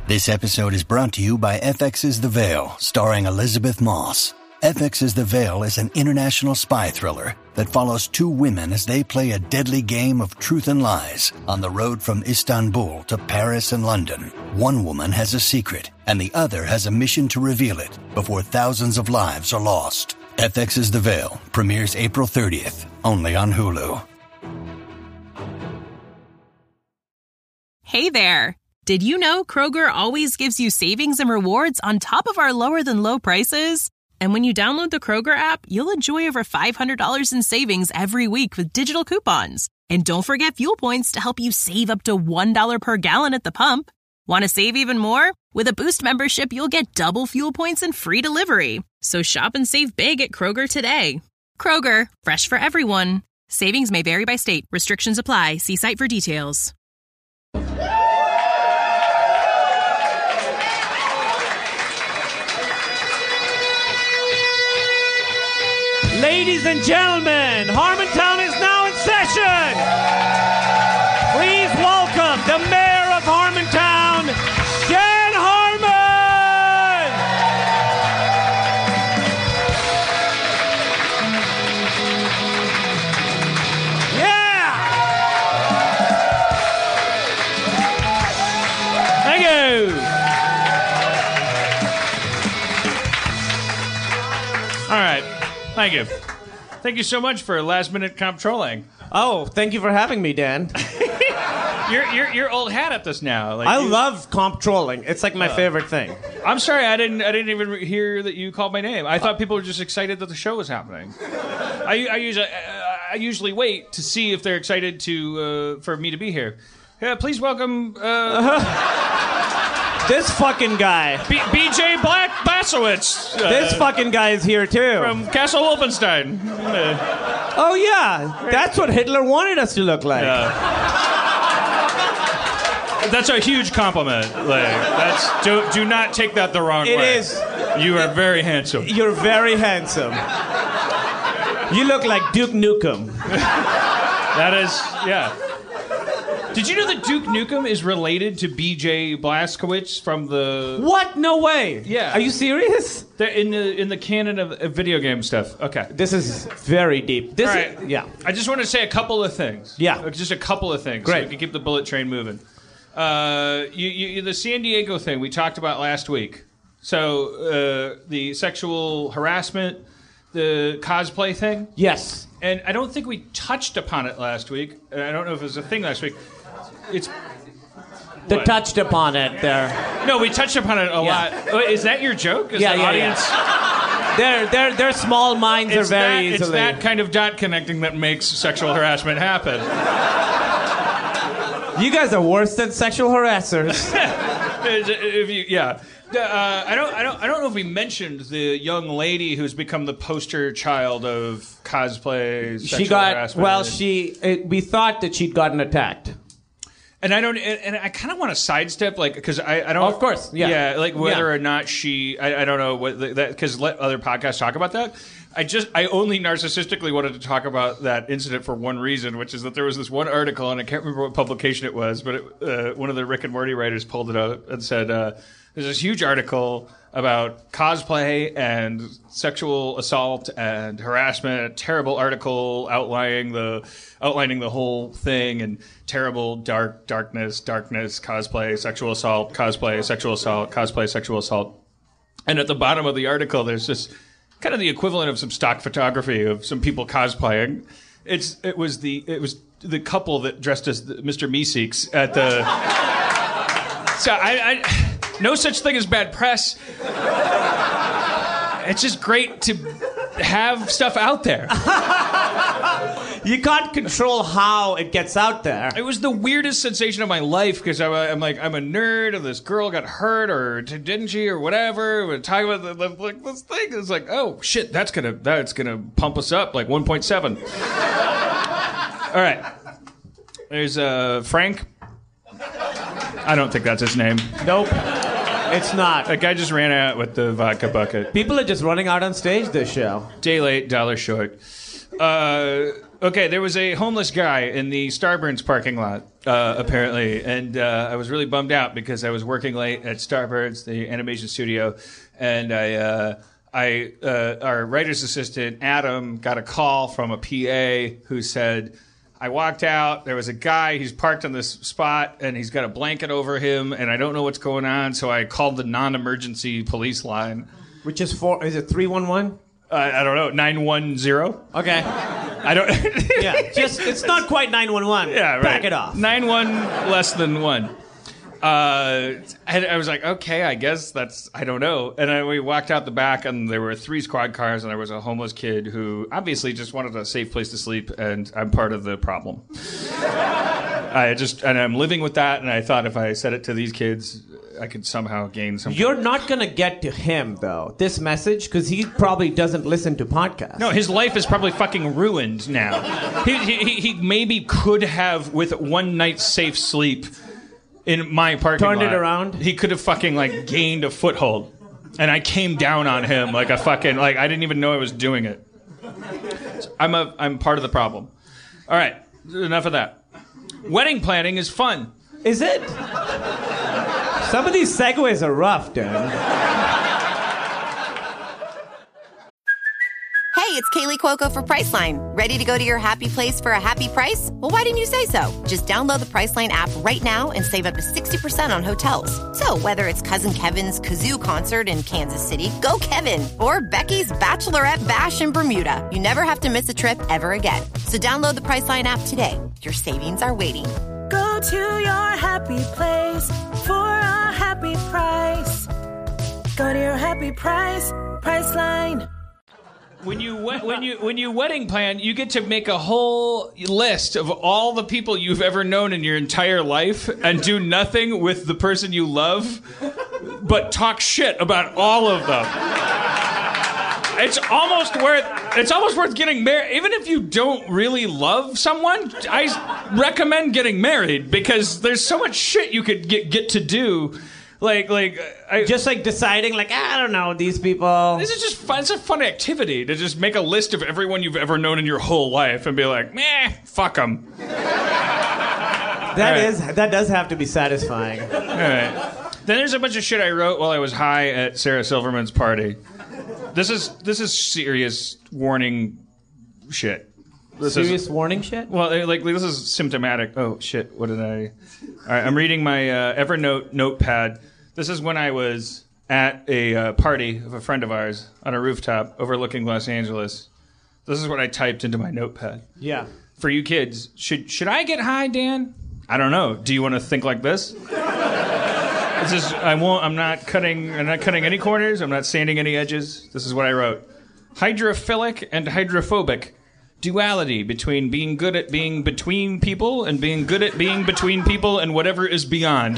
This episode is brought to you by FX's The Veil, starring Elizabeth Moss. FX's The Veil is an international spy thriller that follows two women as they play a deadly game of truth and lies on the road from Istanbul to Paris and London. One woman has a secret, and the other has a mission to reveal it before thousands of lives are lost. FX's The Veil premieres April 30th, only on Hulu. Hey there! Did you know Kroger always gives you savings and rewards on top of our lower-than-low prices? And when you download the Kroger app, you'll enjoy over $500 in savings every week with digital coupons. And don't forget fuel points to help you save up to $1 per gallon at the pump. Want to save even more? With a Boost membership, you'll get double fuel points and free delivery. So shop and save big at Kroger today. Kroger, fresh for everyone. Savings may vary by state. Restrictions apply. See site for details. Ladies and gentlemen, Harmontown is now in session. Please welcome the mayor of Harmontown, Dan Harmon. Yeah. Thank you. All right. Thank you. Thank you so much for last-minute comptrolling. Oh, thank you for having me, Dan. You're old hat at this now. Like, I love comptrolling. It's like my favorite thing. I'm sorry, I didn't even hear that you called my name. I thought people were just excited that the show was happening. I usually wait to see if they're excited for me to be here. Yeah, please welcome This fucking guy. B.J. Blazkowicz. This fucking guy is here too. From Castle Wolfenstein. Oh yeah, that's what Hitler wanted us to look like. That's a huge compliment. Like, do not take that the wrong way. It is. You are very handsome. You're very handsome. You look like Duke Nukem. That is, yeah. Did you know that Duke Nukem is related to B.J. Blazkowicz from the... What? No way. Yeah. Are you serious? They're in the canon of video game stuff. Okay. This is very deep. All right. Yeah. I just want to say a couple of things. Yeah. Just a couple of things. Great. So we can keep the bullet train moving. The San Diego thing we talked about last week. So the sexual harassment, the cosplay thing. Yes. And I don't think we touched upon it last week. I don't know if it was a thing last week. It's They touched upon it there. No, we touched upon it a lot. Is that your joke? Is the audience? Their small minds are very easily. It's that kind of dot connecting that makes sexual harassment happen. You guys are worse than sexual harassers. I don't know if we mentioned the young lady who's become the poster child of cosplay sexual harassment. We thought that she'd gotten attacked. And I kind of want to sidestep, because I don't. Of course, yeah. Yeah, whether or not I don't know what that, because let other podcasts talk about that. I only narcissistically wanted to talk about that incident for one reason, which is that there was this one article, and I can't remember what publication it was, but one of the Rick and Morty writers pulled it up and said, there's this huge article about cosplay and sexual assault and harassment, a terrible article outlining the whole thing, and terrible darkness, cosplay, sexual assault, cosplay, sexual assault, cosplay, sexual assault. And at the bottom of the article, there's just kind of the equivalent of some stock photography of some people cosplaying. It was the couple that dressed as Mr. Meeseeks at the. So I no such thing as bad press. It's just great to have stuff out there. You can't control how it gets out there. It was the weirdest sensation of my life, because I'm a nerd, and this girl got hurt, or didn't she, or whatever. We're talking about this thing. It's like, oh shit, that's gonna pump us up like 1.7. All right, there's Frank. I don't think that's his name. Nope. It's not. That guy just ran out with the vodka bucket. People are just running out on stage this show. Day late, dollar short. Okay, there was a homeless guy in the Starburns parking lot, apparently, and I was really bummed out because I was working late at Starburns, the animation studio, and our writer's assistant, Adam, got a call from a PA who said, I walked out, there was a guy, he's parked on this spot, and he's got a blanket over him, and I don't know what's going on, so I called the non-emergency police line. Which is is it 311? I don't know, 910? Okay. I don't... Yeah, it's not quite 911. Yeah, right. Back it off. 91 less than 1. And I was like, okay, I guess that's, I don't know. And we walked out the back, and there were 3 squad cars, and there was a homeless kid who obviously just wanted a safe place to sleep, and I'm part of the problem. And I'm living with that, and I thought if I said it to these kids, I could somehow gain some... You're not going to get to him, though, this message, because he probably doesn't listen to podcasts. No, his life is probably fucking ruined now. He maybe could have, with one night's safe sleep... in my parking lot. Turned it around? He could have fucking, gained a foothold. And I came down on him like a fucking... I didn't even know I was doing it. I'm part of the problem. All right, enough of that. Wedding planning is fun. Is it? Some of these segues are rough, dude. Hey, it's Kaylee Cuoco for Priceline. Ready to go to your happy place for a happy price? Well, why didn't you say so? Just download the Priceline app right now and save up to 60% on hotels. So whether it's Cousin Kevin's Kazoo Concert in Kansas City, go Kevin, or Becky's Bachelorette Bash in Bermuda, you never have to miss a trip ever again. So download the Priceline app today. Your savings are waiting. Go to your happy place for a happy price. Go to your happy price, Priceline. When you wedding plan, you get to make a whole list of all the people you've ever known in your entire life and do nothing with the person you love but talk shit about all of them. It's almost worth getting married. Even if you don't really love someone, I recommend getting married because there's so much shit you could get to do. Just deciding, I don't know, these people. This is just fun. It's a fun activity to just make a list of everyone you've ever known in your whole life and be like, meh, fuck them. That does have to be satisfying. All right. Then there's a bunch of shit I wrote while I was high at Sarah Silverman's party. This is serious warning shit. Serious warning shit? Well, this is symptomatic. Oh, shit. What did I... All right, I'm reading my Evernote notepad. This is when I was at a party of a friend of ours on a rooftop overlooking Los Angeles. This is what I typed into my notepad. Yeah. For you kids, should I get high, Dan? I don't know. Do you want to think like this? I'm not cutting any corners. I'm not sanding any edges. This is what I wrote. Hydrophilic and hydrophobic. Duality between being good at being between people and being good at being between people and whatever is beyond.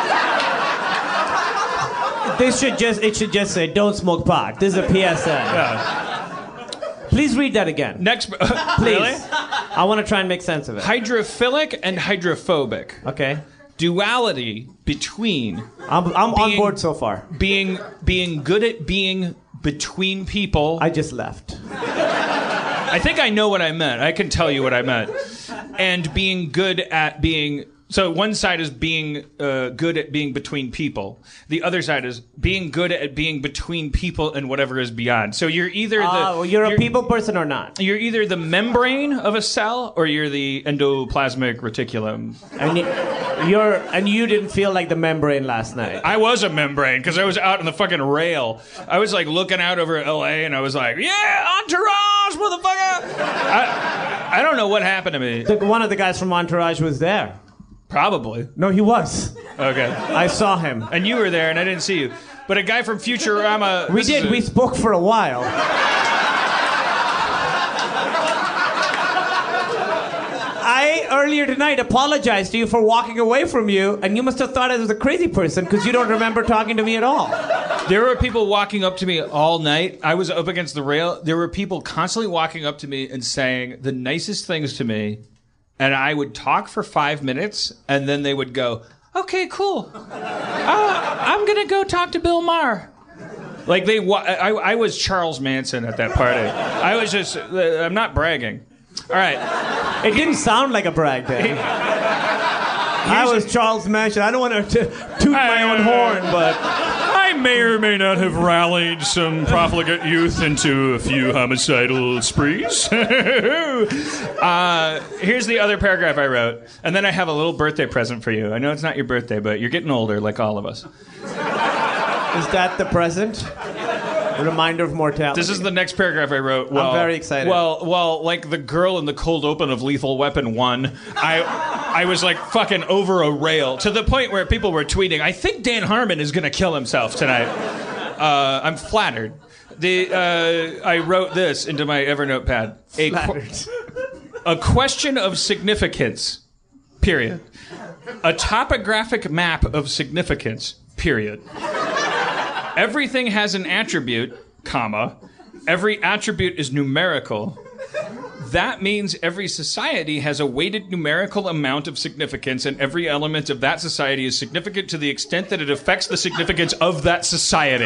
It should just say, don't smoke pot. This is a PSA. Yeah. Please read that again. Next, please. Really? I want to try and make sense of it. Hydrophilic and hydrophobic. Okay. Duality between. I'm on board so far. Being good at being between people. I just left. I think I know what I meant. I can tell you what I meant. And being good at being... So one side is being good at being between people. The other side is being good at being between people and whatever is beyond. So you're either you're a people person or not. You're either the membrane of a cell or you're the endoplasmic reticulum. And you didn't feel like the membrane last night. I was a membrane because I was out on the fucking rail. I was looking out over LA and I was like, yeah, Entourage, motherfucker. I don't know what happened to me. One of the guys from Entourage was there. Probably. No, he was. Okay. I saw him. And you were there, and I didn't see you. But a guy from Futurama... We did. We spoke for a while. I, earlier tonight, apologized to you for walking away from you, and you must have thought I was a crazy person because you don't remember talking to me at all. There were people walking up to me all night. I was up against the rail. There were people constantly walking up to me and saying the nicest things to me. And I would talk for 5 minutes, and then they would go, okay, cool. I'm going to go talk to Bill Maher. I was Charles Manson at that party. I was just, I'm not bragging. All right. It didn't sound like a brag, Dan. I was Charles Manson. I don't want to toot my own horn, but I may or may not have rallied some profligate youth into a few homicidal sprees. Here's the other paragraph I wrote, and then I have a little birthday present for you. I know it's not your birthday, but you're getting older, like all of us. Is that the present? A reminder of mortality. This is the next paragraph I wrote. Well, I'm very excited. Well, like the girl in the cold open of Lethal Weapon 1, I was like fucking over a rail to the point where people were tweeting, I think Dan Harmon is going to kill himself tonight. I'm flattered. I wrote this into my Evernote pad. A question of significance, period. A topographic map of significance, period. Everything has an attribute, comma. Every attribute is numerical. That means every society has a weighted numerical amount of significance, and every element of that society is significant to the extent that it affects the significance of that society.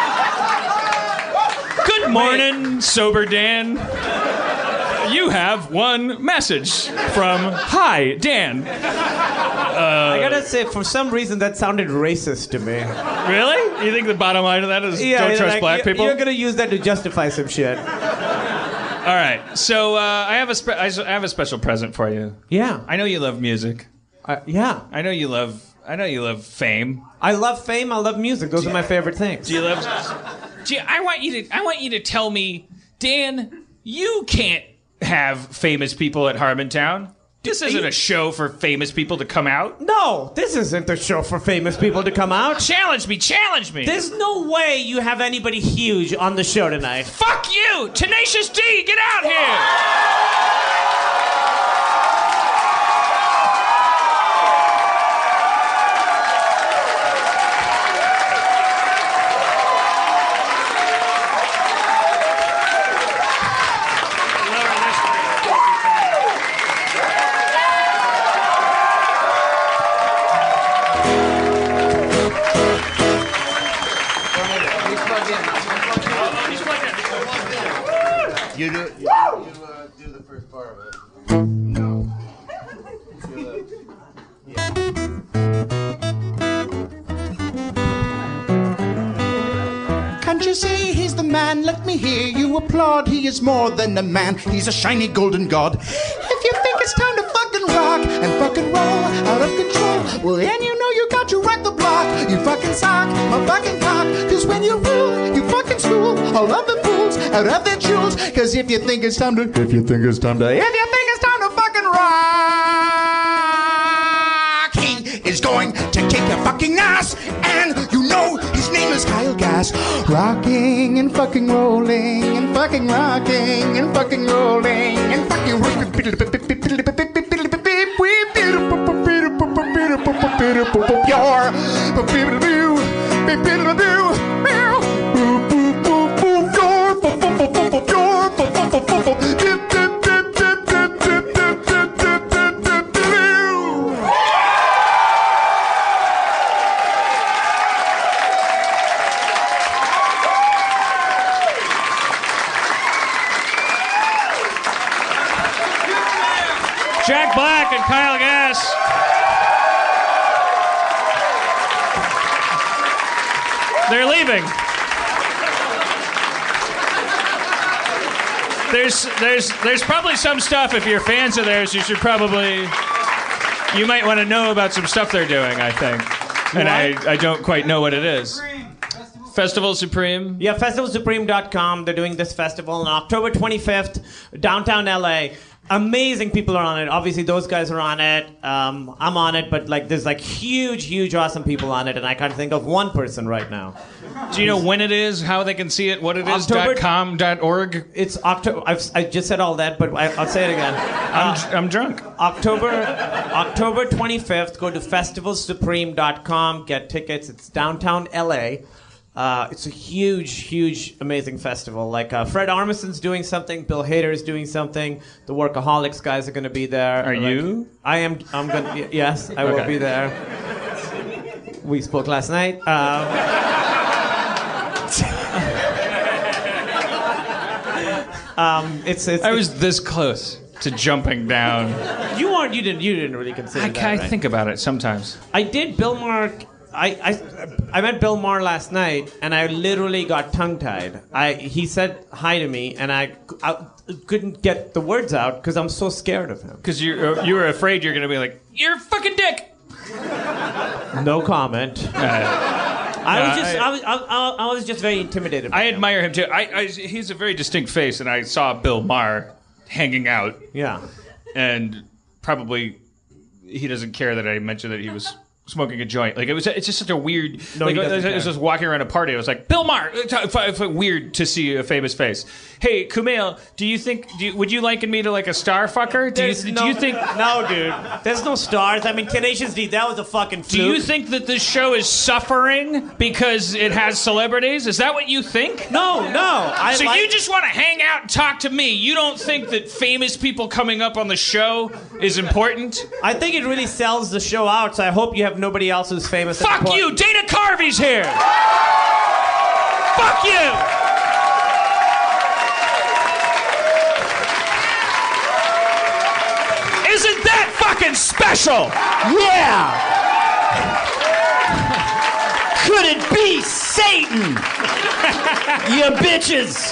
Good morning, Sober Dan. You have one message from Hi, Dan. I gotta say, for some reason, that sounded racist to me. Really? You think the bottom line of that is don't trust black people? You're gonna use that to justify some shit. All right. So I have a special present for you. Yeah. I know you love music. Yeah. I know you love fame. I love fame. I love music. Those are my favorite things. Do you love? I want you to tell me, Dan, you can't have famous people at Harmontown. This isn't a show for famous people to come out. No, this isn't a show for famous people to come out. Challenge me. There's no way you have anybody huge on the show tonight. Fuck you! Tenacious D, get out here! You do the first part of it. No. Can't you see he's the man? Let me hear you applaud. He is more than a man. He's a shiny golden god. If you think it's time to fucking rock and fucking roll out of control, well then you know you got to rock the block. You fucking sock my fucking cock. Cause when you rule, you fucking school all of the fools out of their jewels. Cause if you think it's time to fucking rock, he is going to kick your fucking ass. And you know his name is Kyle Gass. Rocking and fucking rolling and fucking rocking and fucking rolling and fucking Jack Black and Kyle Gass. They're leaving. There's probably some stuff, if you're fans of theirs, you might want to know about some stuff they're doing, I think. And I don't quite know what it is. Festival Supreme? Yeah, festivalsupreme.com. They're doing this festival on October 25th, downtown LA. Amazing people are on it. Obviously, those guys are on it. I'm on it, but there's huge, awesome people on it, and I can't think of one person right now. Do you know when it is, how they can see it, what it is, .com.org? It's October. I just said all that, but I'll say it again. I'm drunk. October 25th. Go to festivalsupreme.com. Get tickets. It's downtown LA. It's a huge, amazing festival. Fred Armisen's doing something, Bill Hader's doing something, the Workaholics guys are going to be there. Are you? I am. I'm going to. Yes, I will be there. We spoke last night. I was this close. to jumping down. You didn't really consider that, I right? think about it sometimes. I did Bill Maher. I met Bill Maher last night, and I literally got tongue-tied. He said hi to me, and I couldn't get the words out because I'm so scared of him. Because you were afraid you're going to be like, you're a fucking dick. No comment. I was just very intimidated by I him. admire him too. He's a very distinct face, and I saw Bill Maher hanging out. Yeah. And probably he doesn't care that I mentioned that he was smoking a joint. Like it's just such a weird. No, he doesn't I was just walking around a party. I was like, Bill Maher. It's weird to see a famous face. Hey, Kumail, would you liken me to like a star fucker? Do you think? No, dude. There's no stars. I mean, Tenacious D. That was a fucking fluke. Do you think that this show is suffering because it has celebrities? Is that what you think? No. You just want to hang out and talk to me. You don't think that famous people coming up on the show is important? I think it really sells the show out. So I hope you have nobody else who's famous. Fuck you! Dana Carvey's here! Fuck you! Isn't that fucking special? Yeah! Could it be Satan? You bitches!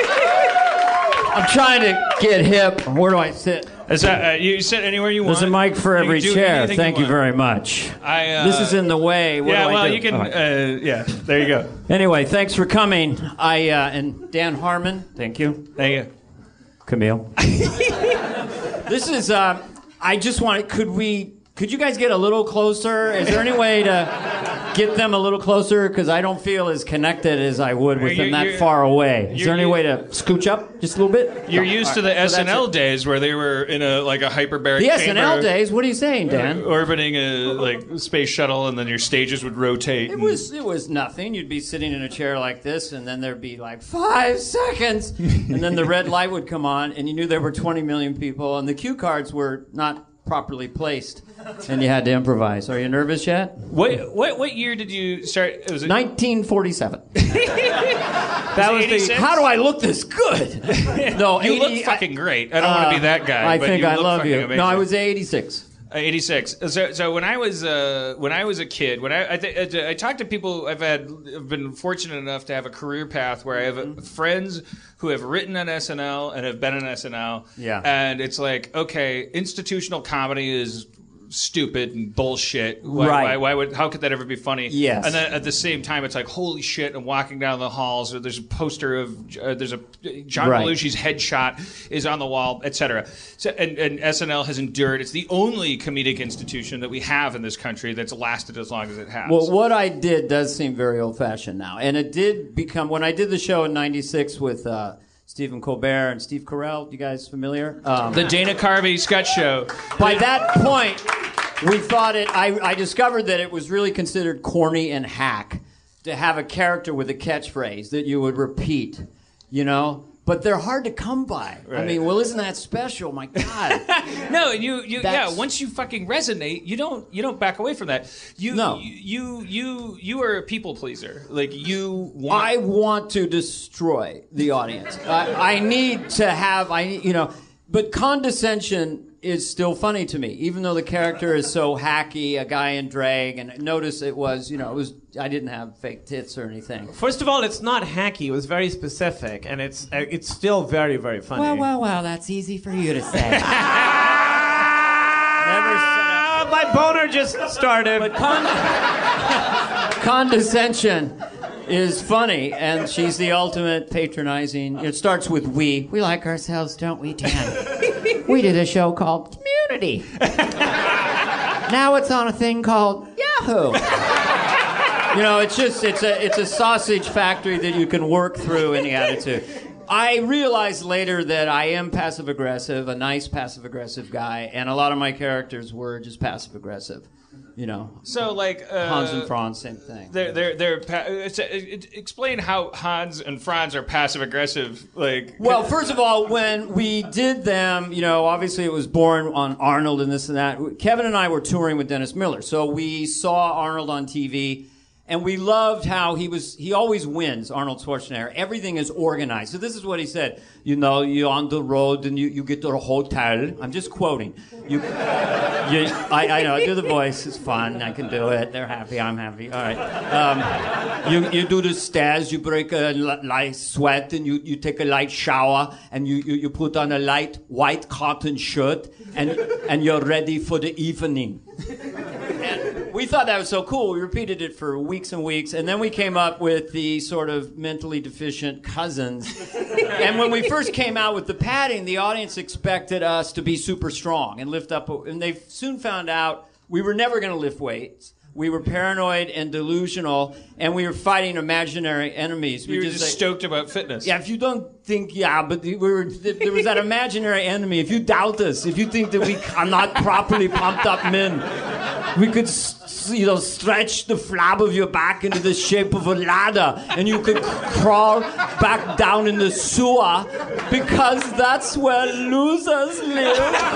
I'm trying to get hip. Where do I sit? Is that, you sit anywhere you want. There's a mic for every chair. Thank you want. very much. This is in the way. What do I do? You can. Right. There you go. Anyway, thanks for coming. And Dan Harmon, thank you. Thank you. Camille. This is. I just wanted. Could you guys get a little closer? Is there any way to get them a little closer? Because I don't feel as connected as I would with them that far away. Is there any way to scooch up just a little bit? You're used to the SNL days where they were in a hyperbaric The chamber, SNL days? What are you saying, Dan? orbiting a space shuttle, and then your stages would rotate. It was nothing. You'd be sitting in a chair like this, and then there'd be like 5 seconds, and then the red light would come on, and you knew there were 20 million people, and the cue cards were not properly placed, and you had to improvise. Are you nervous yet? What year did you start? It was 1947. That was 86? How do I look this good? No, you look fucking great. I don't want to be that guy. I but think you I look love fucking you. amazing. No, I was 86. 86. So when I was a kid, I talked to people. I've been fortunate enough to have a career path where I have friends who have written on SNL and have been on SNL. Yeah. And it's like, okay, institutional comedy is stupid and bullshit. How could that ever be funny? Yes. And then at the same time, it's like, holy shit! I'm walking down the halls. Or there's a poster of there's a John Belushi's headshot is on the wall, etc. So and SNL has endured. It's the only comedic institution that we have in this country that's lasted as long as it has. Well, what I did does seem very old-fashioned now, and it did become when I did the show in '96 with Stephen Colbert and Steve Carell. You guys familiar? The Dana Carvey sketch show. By that point, we thought I discovered that it was really considered corny and hack to have a character with a catchphrase that you would repeat, you know? But they're hard to come by. Right. I mean, well, isn't that special? My God. No, once you fucking resonate, you don't back away from that. You are a people pleaser. Like I want to destroy the audience. I need to have but condescension is still funny to me, even though the character is so hacky, a guy in drag, and notice I didn't have fake tits or anything. First of all, it's not hacky. It was very specific, and it's still very, very funny. Well, that's easy for you to say. Never said my boner just started. But condescension is funny, and she's the ultimate patronizing. It starts with we. We like ourselves, don't we, Dan? We did a show called Community. Now it's on a thing called Yahoo. It's a sausage factory that you can work through any attitude. I realized later that I am passive-aggressive, a nice passive-aggressive guy, and a lot of my characters were just passive-aggressive. So like Hans and Franz, same thing. Explain how Hans and Franz are passive aggressive. Well, first of all, when we did them, obviously it was born on Arnold and this and that. Kevin and I were touring with Dennis Miller, so we saw Arnold on TV, And we loved how he always wins, Arnold Schwarzenegger. Everything is organized. So this is what he said. You know, you're on the road and you get to the hotel. I'm just quoting. I know, I do the voice. It's fun. I can do it. They're happy. I'm happy. All right. You do the stairs. You break a light sweat and you take a light shower and you put on a light white cotton shirt and you're ready for the evening. And we thought that was so cool. We repeated it for weeks and weeks, and then we came up with the sort of mentally deficient cousins. And when we first came out with the padding, the audience expected us to be super strong and lift up, and they soon found out we were never going to lift weights. We were paranoid and delusional, and we were fighting imaginary enemies. We were just stoked about fitness. Yeah, if you don't think, but there was that imaginary enemy. If you doubt us, if you think that we are not properly pumped up men, we could, stretch the flab of your back into the shape of a ladder, and you could crawl back down in the sewer, because that's where losers live.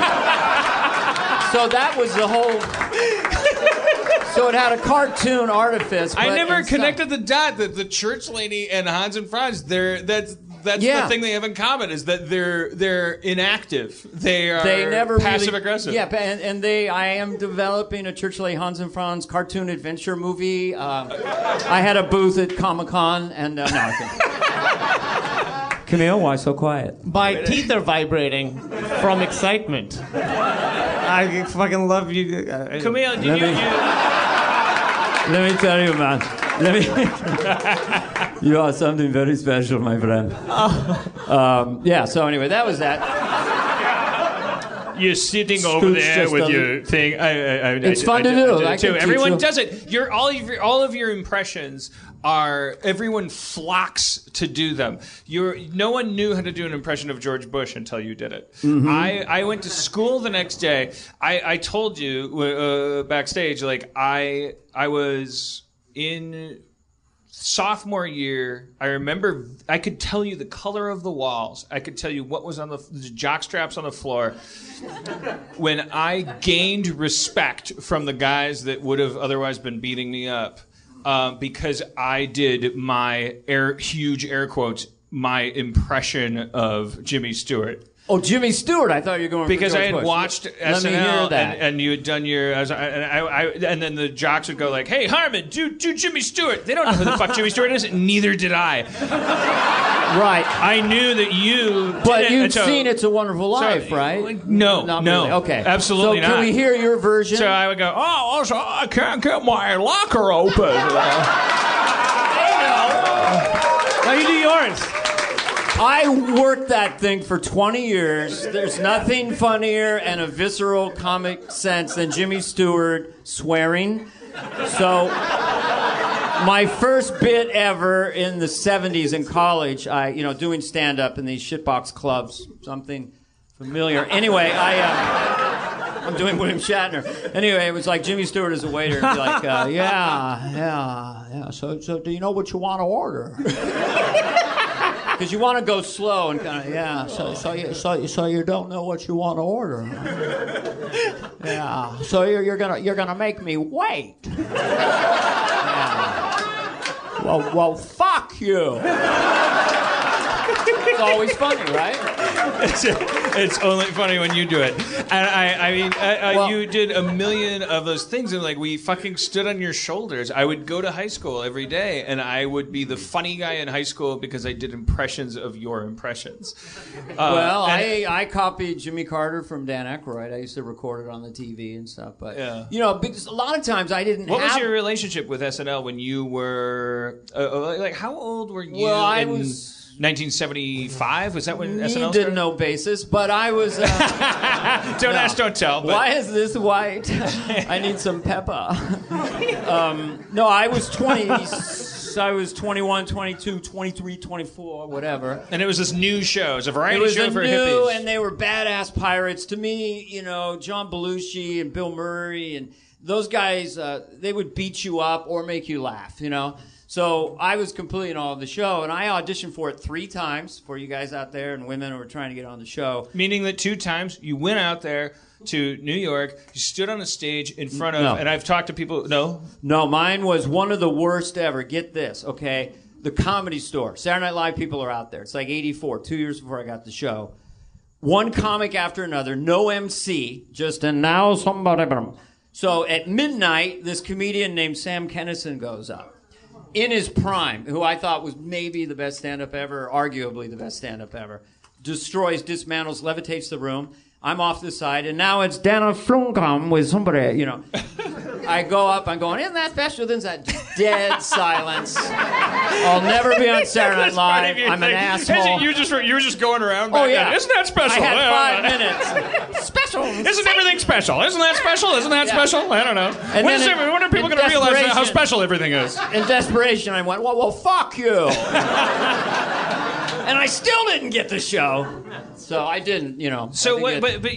So that was the whole... So it had a cartoon artifice. I never connected the dot that the church lady and Hans and Franz, that's the thing they have in common, is that they're inactive. They never passive aggressive. Yeah, and I am developing a Church Lady Hans and Franz cartoon adventure movie. I had a booth at Comic-Con, and no, I think. Camille, why so quiet? My teeth are vibrating from excitement. I fucking love you. Camille, Let me tell you, man. You are something very special, my friend. So anyway, that was that. You're sitting over there with your thing. It's fun to do. Everyone does it. All of your impressions are. Everyone flocks to do them. No one knew how to do an impression of George Bush until you did it. Mm-hmm. I went to school the next day. I told you backstage, like I was in sophomore year. I remember I could tell you the color of the walls. I could tell you what was on the jock straps on the floor. When I gained respect from the guys that would have otherwise been beating me up, because I did my huge air quotes, my impression of Jimmy Stewart. Oh, Jimmy Stewart! I thought you were going because for George I had Bush. watched SNL and you had done your and then the jocks would go like, "Hey, Harmon, do Jimmy Stewart." They don't know who the fuck Jimmy Stewart is. Neither did I. Right. I knew that you. But you've seen It's a Wonderful Life, right? No, not no. Really. Okay, absolutely not. So can we hear your version? So I would go, "Oh, I can't get my locker open." Now you do yours. I worked that thing for 20 years. There's nothing funnier and a visceral comic sense than Jimmy Stewart swearing. So my first bit ever in the 70s in college, doing stand-up in these shitbox clubs, something familiar. Anyway, I'm doing William Shatner. Anyway, it was like Jimmy Stewart as a waiter. He'd be like, yeah. So do you know what you want to order? Because you want to go slow and kind of, So you don't know what you want to order. Yeah. So you're gonna make me wait. Yeah. Well, fuck you. It's always funny, right? It's only funny when you do it. And you did a million of those things, and like we fucking stood on your shoulders. I would go to high school every day, and I would be the funny guy in high school because I did impressions of your impressions. I copied Jimmy Carter from Dan Aykroyd. I used to record it on the TV and stuff. But because a lot of times I didn't. What was your relationship with SNL when you were how old were you? Well, I was. 1975? Was that when SNL started? Didn't know basis, but I was... don't ask, don't tell. But... Why is this white? I need some pepper. No, I was 20. I was 21, 22, 23, 24, whatever. And it was this new show. It was a variety show for hippies. And they were badass pirates. To me, John Belushi and Bill Murray and those guys, they would beat you up or make you laugh, So I was completely in awe of the show, and I auditioned for it 3 times for you guys out there and women who were trying to get on the show. Meaning that 2 times you went out there, to New York. You stood on a stage in front of, and I've talked to people. No, mine was one of the worst ever. Get this, okay? The Comedy Store. Saturday Night Live people are out there. It's like 84, 2 years before I got the show. One comic after another, no MC, just and now somebody. So at midnight, this comedian named Sam Kinison goes up. In his prime, who I thought was maybe the best stand-up ever, arguably the best stand-up ever. Destroys, dismantles, levitates the room. I'm off the side, and now it's Dana Flunkum with somebody, you know. I go up, I'm going, isn't that special? Then that dead silence. I'll never be on Saturday Night Live. I'm an asshole. You were just going around. Oh, yeah. Isn't that special? I had 5 minutes. Special. Isn't everything special? Isn't that special? Isn't that special? I don't know. And when are people going to realize how special everything is? In desperation, I went, well, fuck you. And I still didn't get the show. So I didn't, you know. So but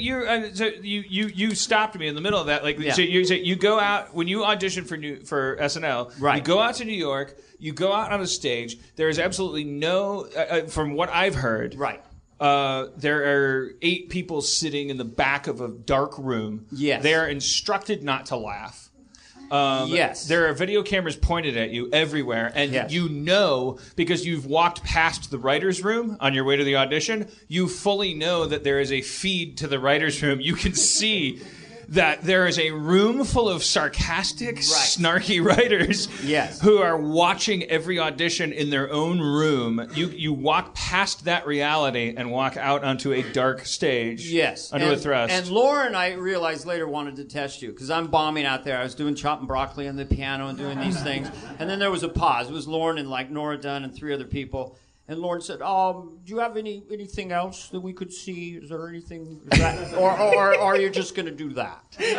you stopped me in the middle of that. Like, so you go out when you audition for SNL. Right. You go out to New York. You go out on a stage. There is absolutely no, from what I've heard. Right. There are 8 people sitting in the back of a dark room. Yes. They are instructed not to laugh. Yes. There are video cameras pointed at you everywhere, and you know, because you've walked past the writer's room on your way to the audition, you fully know that there is a feed to the writer's room. You can see that there is a room full of sarcastic, snarky writers who are watching every audition in their own room. You walk past that reality and walk out onto a dark stage under a thrust. And Lauren, I realized later, wanted to test you because I'm bombing out there. I was doing chopping broccoli on the piano and doing these things. And then there was a pause. It was Lauren and like Nora Dunn and 3 other people. And Lauren said, do you have anything else that we could see? Is there anything or are you just going to do that?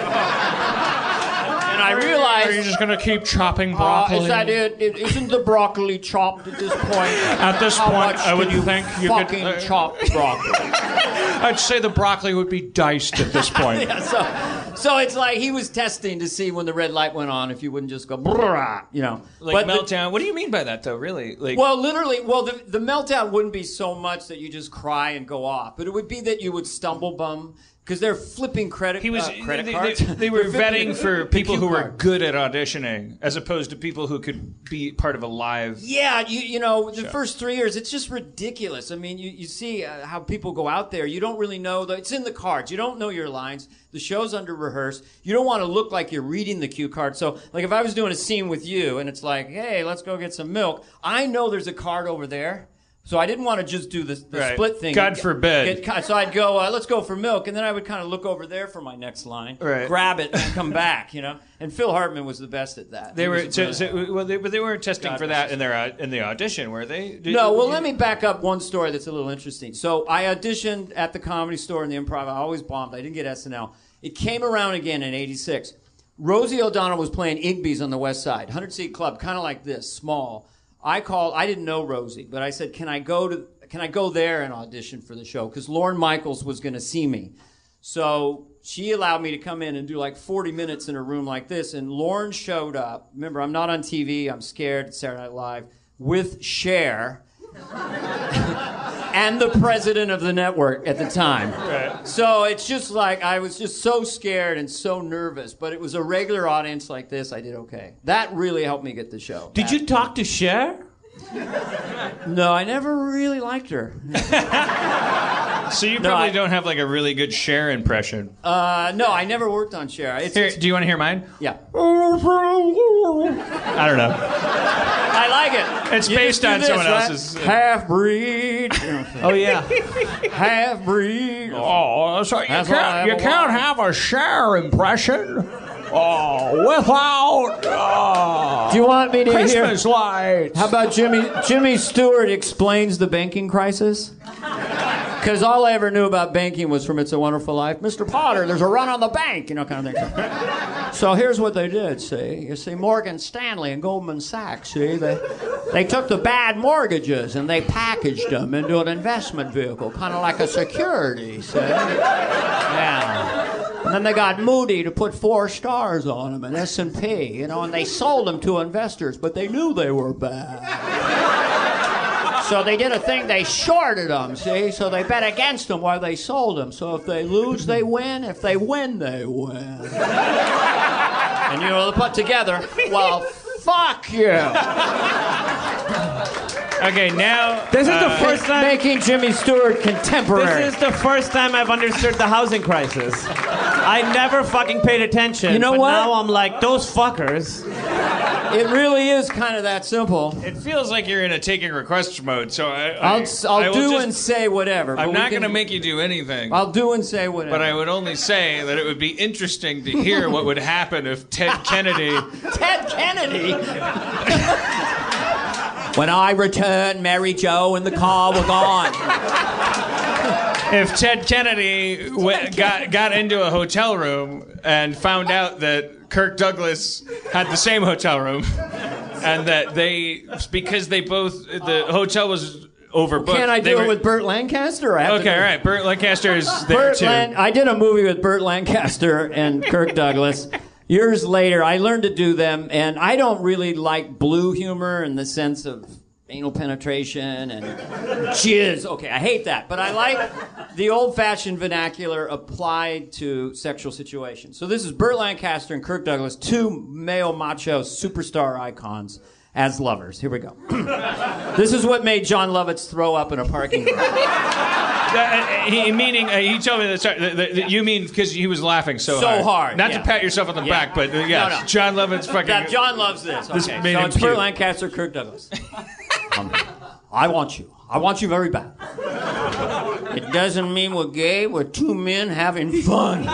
And I realized... Are you just going to keep chopping broccoli? Is that it? Isn't the broccoli chopped at this point? At this point, I would think you could... fucking chop broccoli. I'd say the broccoli would be diced at this point. So it's like he was testing to see when the red light went on if you wouldn't just go, you know. Like meltdown. What do you mean by that, though, really? Like, well, literally, the meltdown wouldn't be so much that you just cry and go off, but it would be that you would stumble bum. Because they're flipping credit cards. They were vetting for people who were good at auditioning, as opposed to people who could be part of a live. Yeah, you know, the first 3 years, it's just ridiculous. I mean, you see how people go out there. You don't really know it's in the cards. You don't know your lines. The show's under rehearsed. You don't want to look like you're reading the cue card. So, like, if I was doing a scene with you and it's like, hey, let's go get some milk, I know there's a card over there. So I didn't want to just do the split thing. God forbid. So I'd go, let's go for milk, and then I would kind of look over there for my next line, grab it, and come back, you know. And Phil Hartman was the best at that. They weren't testing for that in the audition, were they? Let me back up one story that's a little interesting. So I auditioned at the Comedy Store in the Improv. I always bombed. I didn't get SNL. It came around again in '86. Rosie O'Donnell was playing Igby's on the West Side, 100-seat club, kind of like this, small. I didn't know Rosie, but I said, can I go there and audition for the show? Because Lorne Michaels was going to see me. So she allowed me to come in and do like 40 minutes in a room like this. And Lorne showed up. Remember, I'm not on TV. I'm scared. It's Saturday Night Live. With Cher. And the president of the network at the time. Right. So it's just like I was just so scared and so nervous. But it was a regular audience like this. I did okay. That really helped me get the show. Did you talk to Cher? No, I never really liked her. So you probably don't have like a really good Cher impression. No, I never worked on Cher. Do you want to hear mine? Yeah. I don't know. I like it. It's based on someone else's. Half-breed. Oh, yeah. Half-breed. Oh, so you can't have a Cher impression without Do you want me to Christmas hear? lights. How about Jimmy Stewart explains the banking crisis? Because all I ever knew about banking was from It's a Wonderful Life. Mr. Potter, there's a run on the bank, you know, kind of thing. So here's what they did, see. You see, Morgan Stanley and Goldman Sachs, see, they took the bad mortgages and they packaged them into an investment vehicle, kind of like a security, see. Yeah. And then they got Moody to put 4 stars on them and S&P, you know, and they sold them to investors, but they knew they were bad. So they did a thing, they shorted them, see? So they bet against them while they sold them. So if they lose, they win. If they win, they win. And you know, they put together, well, fuck you. Okay, now... This is the first time... Making Jimmy Stewart contemporary. This is the first time I've understood the housing crisis. I never fucking paid attention. You know but what? Now I'm like, those fuckers. It really is kind of that simple. It feels like you're in a taking requests mode, so I'll do and say whatever. I'm not going to make you do anything. I'll do and say whatever. But I would only say that it would be interesting to hear what would happen if Ted Kennedy... Ted Kennedy? When I returned, Mary Jo and the car were gone. If Ted Kennedy got into a hotel room and found out that Kirk Douglas had the same hotel room, and that because the hotel was overbooked. Can't I do it with Burt Lancaster? Okay, all right. Burt Lancaster is there too. I did a movie with Burt Lancaster and Kirk Douglas. Years later, I learned to do them, and I don't really like blue humor in the sense of anal penetration and jizz. Okay, I hate that. But I like the old-fashioned vernacular applied to sexual situations. So this is Burt Lancaster and Kirk Douglas, two male macho superstar icons as lovers. Here we go. This is what made John Lovitz throw up in a parking lot. He told me that you mean because he was laughing so hard. Not to pat yourself on the back, but yes, no. John Lovitz fucking... Now, John loves this. Okay, so it's Burt Lancaster, Kirk Douglas. I want you. I want you very bad. It doesn't mean we're gay. We're two men having fun.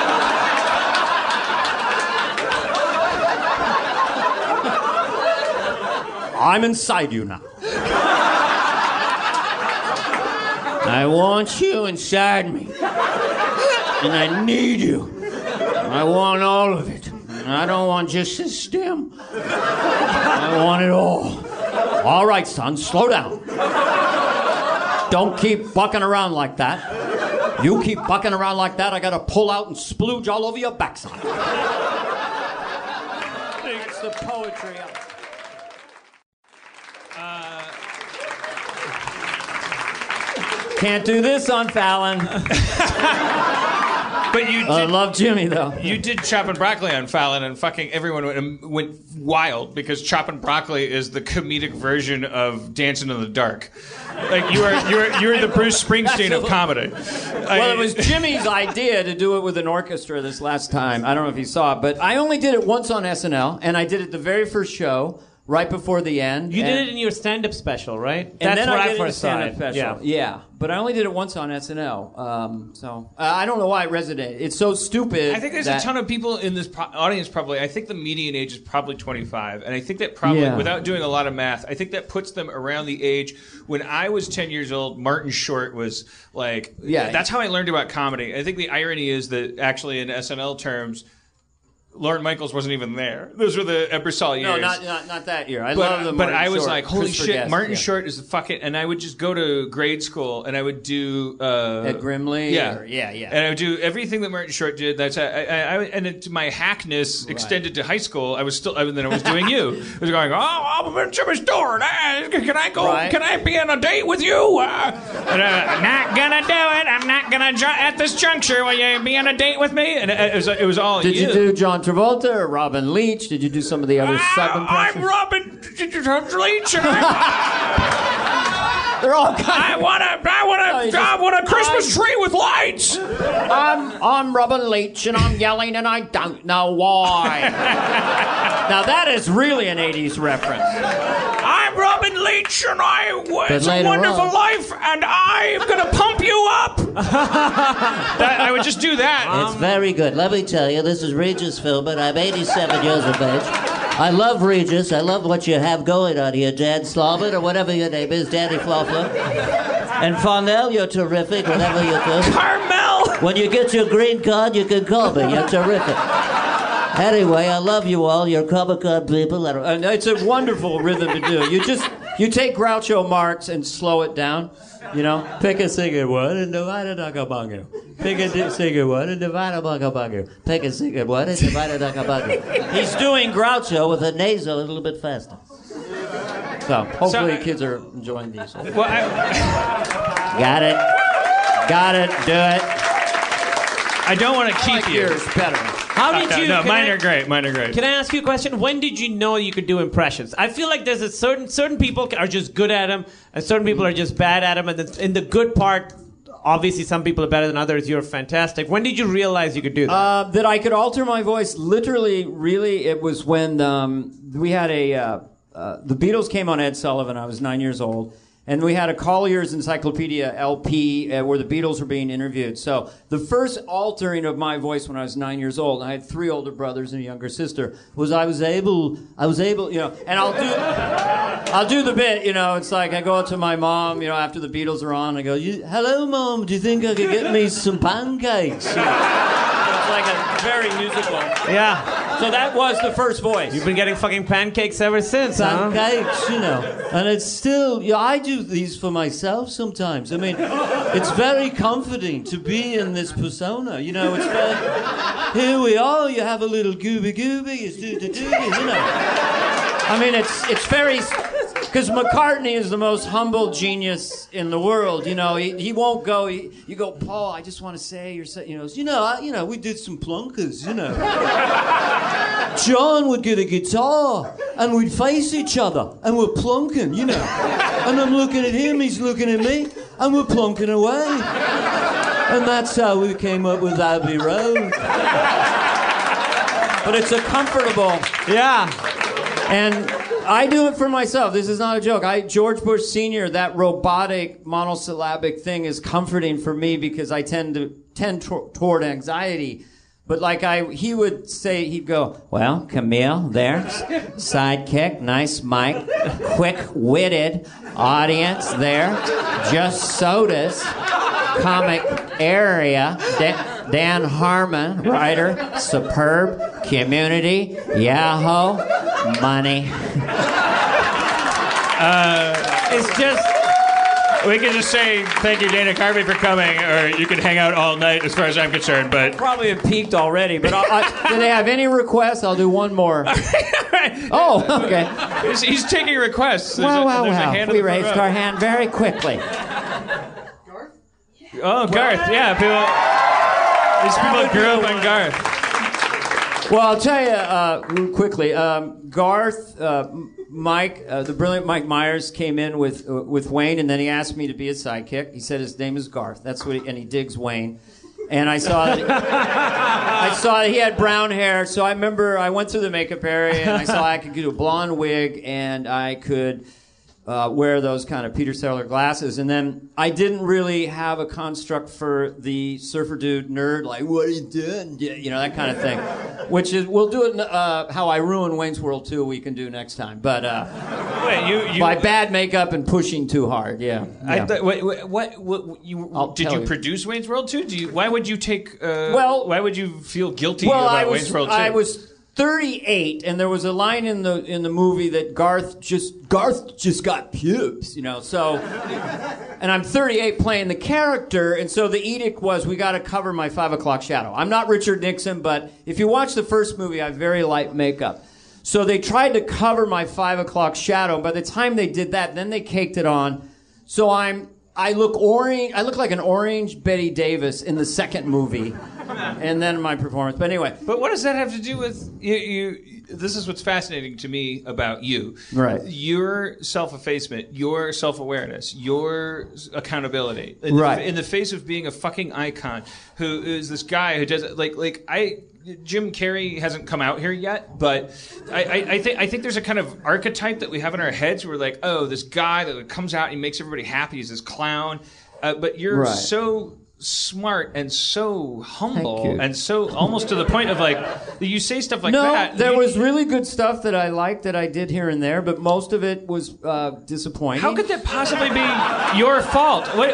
I'm inside you now. I want you inside me. And I need you. I want all of it. And I don't want just the stem. I want it all. All right, son, slow down. Don't keep bucking around like that. You keep bucking around like that, I gotta pull out and splooge all over your backside. It's the poetry of it. Can't do this on Fallon. But you did, I love Jimmy, though. You did Choppin' Broccoli on Fallon, and fucking everyone went wild because Choppin' Broccoli is the comedic version of Dancing in the Dark. Like you're the Bruce Springsteen of comedy. Well, it was Jimmy's idea to do it with an orchestra this last time. I don't know if you saw it, but I only did it once on SNL, and I did it the very first show. Right before the end. You did it in your stand-up special, right? And That's then where I did first it in stand-up saw it. special. Yeah. But I only did it once on SNL. I don't know why it resonated. It's so stupid. I think there's a ton of people in this audience probably. I think the median age is probably 25. And I think that probably, without doing a lot of math, I think that puts them around the age. When I was 10 years old, Martin Short was like... Yeah. That's how I learned about comedy. I think the irony is that actually in SNL terms... Lorne Michaels wasn't even there. Those were the Ebersol years. No, not that year. Love the But Martin I was Short, like, holy shit, Guest, Martin Short is the fucking... And I would just go to grade school, and I would do... At Grimley? Yeah. Yeah. And I would do everything that Martin Short did. That's and my hackness extended to high school. I was then I was doing you. I was going, I'm in Jimmy Stewart. Can I go? Right. Can I be on a date with you? And I'm not gonna do it. I'm not gonna... At this juncture, will you be on a date with me? And it was all Did you do John Travolta or Robin Leach? Did you do some of the other sub-impressions? I'm Robin Leach, and they're all kind of... I want a Christmas tree with lights. I'm Robin Leach, and I'm yelling, and I don't know why. Now that is really an 80s reference. I'm Robin Leach, and it's a wonderful life, and I'm gonna pump you up. I would just do that. It's very good. Let me tell you, this is Regis Philbin. I'm 87 years of age. I love Regis. I love what you have going on here, Dan Slobin, or whatever your name is, Danny Flofler. And Farnell, you're terrific, whatever you do. Carmel! When you get your green card, you can call me. You're terrific. Anyway, I love you all. You're Comic-Con people. It's a wonderful rhythm to do. You take Groucho Marx and slow it down. You know, pick a single one and divide a duck-a-bungo. Pick a single one and divide a bungo-bungo. Pick a single one and divide a duck-a-bungo. He's doing Groucho with a nasal a little bit faster. So hopefully kids are enjoying these. Well, Got it. Do it. I don't want to keep you. Yours better. How did you? No, can mine I- are great. Mine are great. Can I ask you a question? When did you know you could do impressions? I feel like there's a certain people are just good at them, and certain people are just bad at them. And in the good part, obviously some people are better than others. You're fantastic. When did you realize you could do that? That I could alter my voice. Literally, really, it was when we had the Beatles came on Ed Sullivan. I was 9 years old. And we had a Collier's Encyclopedia LP where the Beatles were being interviewed. So the first altering of my voice when I was 9 years old, and I had 3 older brothers and a younger sister, was I was able, and I'll do the bit, it's like I go out to my mom, after the Beatles are on, I go, hello, Mom, do you think I could get me some pancakes? It's like a very musical. Yeah. So that was the first voice. You've been getting fucking pancakes ever since, huh? Pancakes, and it's still, I do these for myself sometimes. I mean, it's very comforting to be in this persona, it's very, here we are, you have a little gooby, it's do, I mean, it's very, because McCartney is the most humble genius in the world, he won't go, you go, Paul, I just want to say, we did some plunkers, John would get a guitar, and we'd face each other, and we're plunking, and I'm looking at him, he's looking at me, and we're plunking away. And that's how we came up with Abbey Road. But it's a comfortable... Yeah. And I do it for myself. This is not a joke. George Bush Sr., that robotic monosyllabic thing is comforting for me because I tend toward anxiety. But he would say, he'd go, well, Camille, there, sidekick, nice mic, quick-witted audience there, just sodas, comic area, Dan Harmon, writer, superb, community, Yahoo, money. It's just... We can just say thank you, Dana Carvey, for coming, or you can hang out all night as far as I'm concerned, but... Probably have peaked already, but do they have any requests? I'll do one more. Oh, okay. He's taking requests. Wow. We raised our hand very quickly. Oh, Garth, yeah. These people grew up on Garth. Well, I'll tell you quickly. Garth, Mike, the brilliant Mike Myers came in with Wayne, and then he asked me to be his sidekick. He said his name is Garth. That's what, and he digs Wayne. And I saw that he had brown hair, so I remember I went through the makeup area and I saw I could do a blonde wig and I could wear those kind of Peter Sellers glasses. And then I didn't really have a construct for the surfer dude nerd, like, what are you doing? That kind of thing. Which is, we'll do it how I ruined Wayne's World 2 we can do next time. But by bad makeup and pushing too hard, yeah. Did you produce Wayne's World 2? Why would you take, why would you feel guilty about Wayne's World 2? I was 38, and there was a line in the movie that Garth just got pubes, So, and I'm 38 playing the character, and so the edict was we got to cover my 5 o'clock shadow. I'm not Richard Nixon, but if you watch the first movie, I have very light makeup. So they tried to cover my 5 o'clock shadow. By the time they did that, then they caked it on. So I look orange. I look like an orange Betty Davis in the second movie. And then my performance. But anyway. But what does that have to do with you? This is what's fascinating to me about you. Right. Your self-effacement, your self-awareness, your accountability. Right. In the face of being a fucking icon who is this guy who does Jim Carrey hasn't come out here yet, but I think there's a kind of archetype that we have in our heads where we're like, oh, this guy that comes out and he makes everybody happy, he's this clown. But you're so smart and so humble and so almost to the point of you say stuff like that. No, there was really good stuff that I liked that I did here and there, but most of it was disappointing. How could that possibly be your fault? What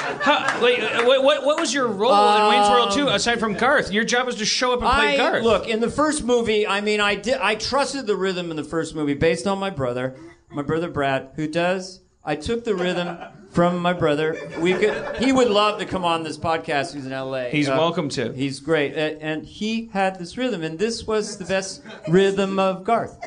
was your role in Wayne's World 2 aside from Garth? Your job was to show up and play Garth. Look, in the first movie, I trusted the rhythm in the first movie based on my brother Brad, who does. I took the rhythm from my brother. He would love to come on this podcast. He's in L.A. He's welcome to. He's great. And he had this rhythm, and this was the best rhythm of Garth.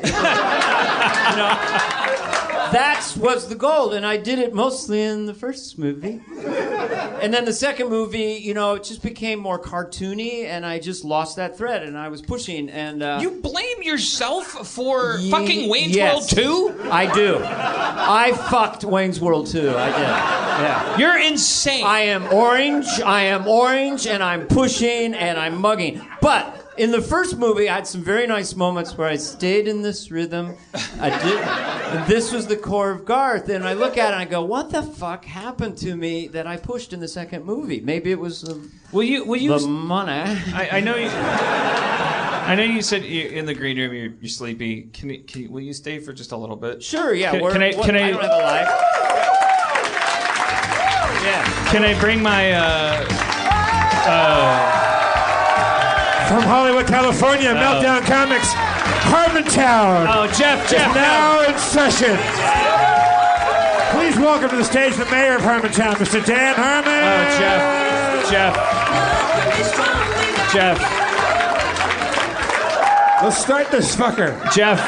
That was the goal, and I did it mostly in the first movie. And then the second movie, it just became more cartoony, and I just lost that thread, and I was pushing. And you blame yourself for fucking Wayne's World 2? I do. I fucked Wayne's World 2. I did. Yeah. You're insane. I am orange, and I'm pushing, and I'm mugging. But in the first movie, I had some very nice moments where I stayed in this rhythm. I did. And this was the core of Garth. And I look at it and I go, what the fuck happened to me that I pushed in the second movie? Maybe it was the money. I know you. I know you said in the green room you're sleepy. Will you stay for just a little bit? Sure. Yeah. Can I don't have a life. Yeah. Can I bring my? From Hollywood, California, Meltdown Comics, Harmontown. Oh, Jeff. Now in session. Please welcome to the stage the mayor of Harmontown, Mr. Dan Harmon. Oh, Jeff. Let's start this fucker. Jeff.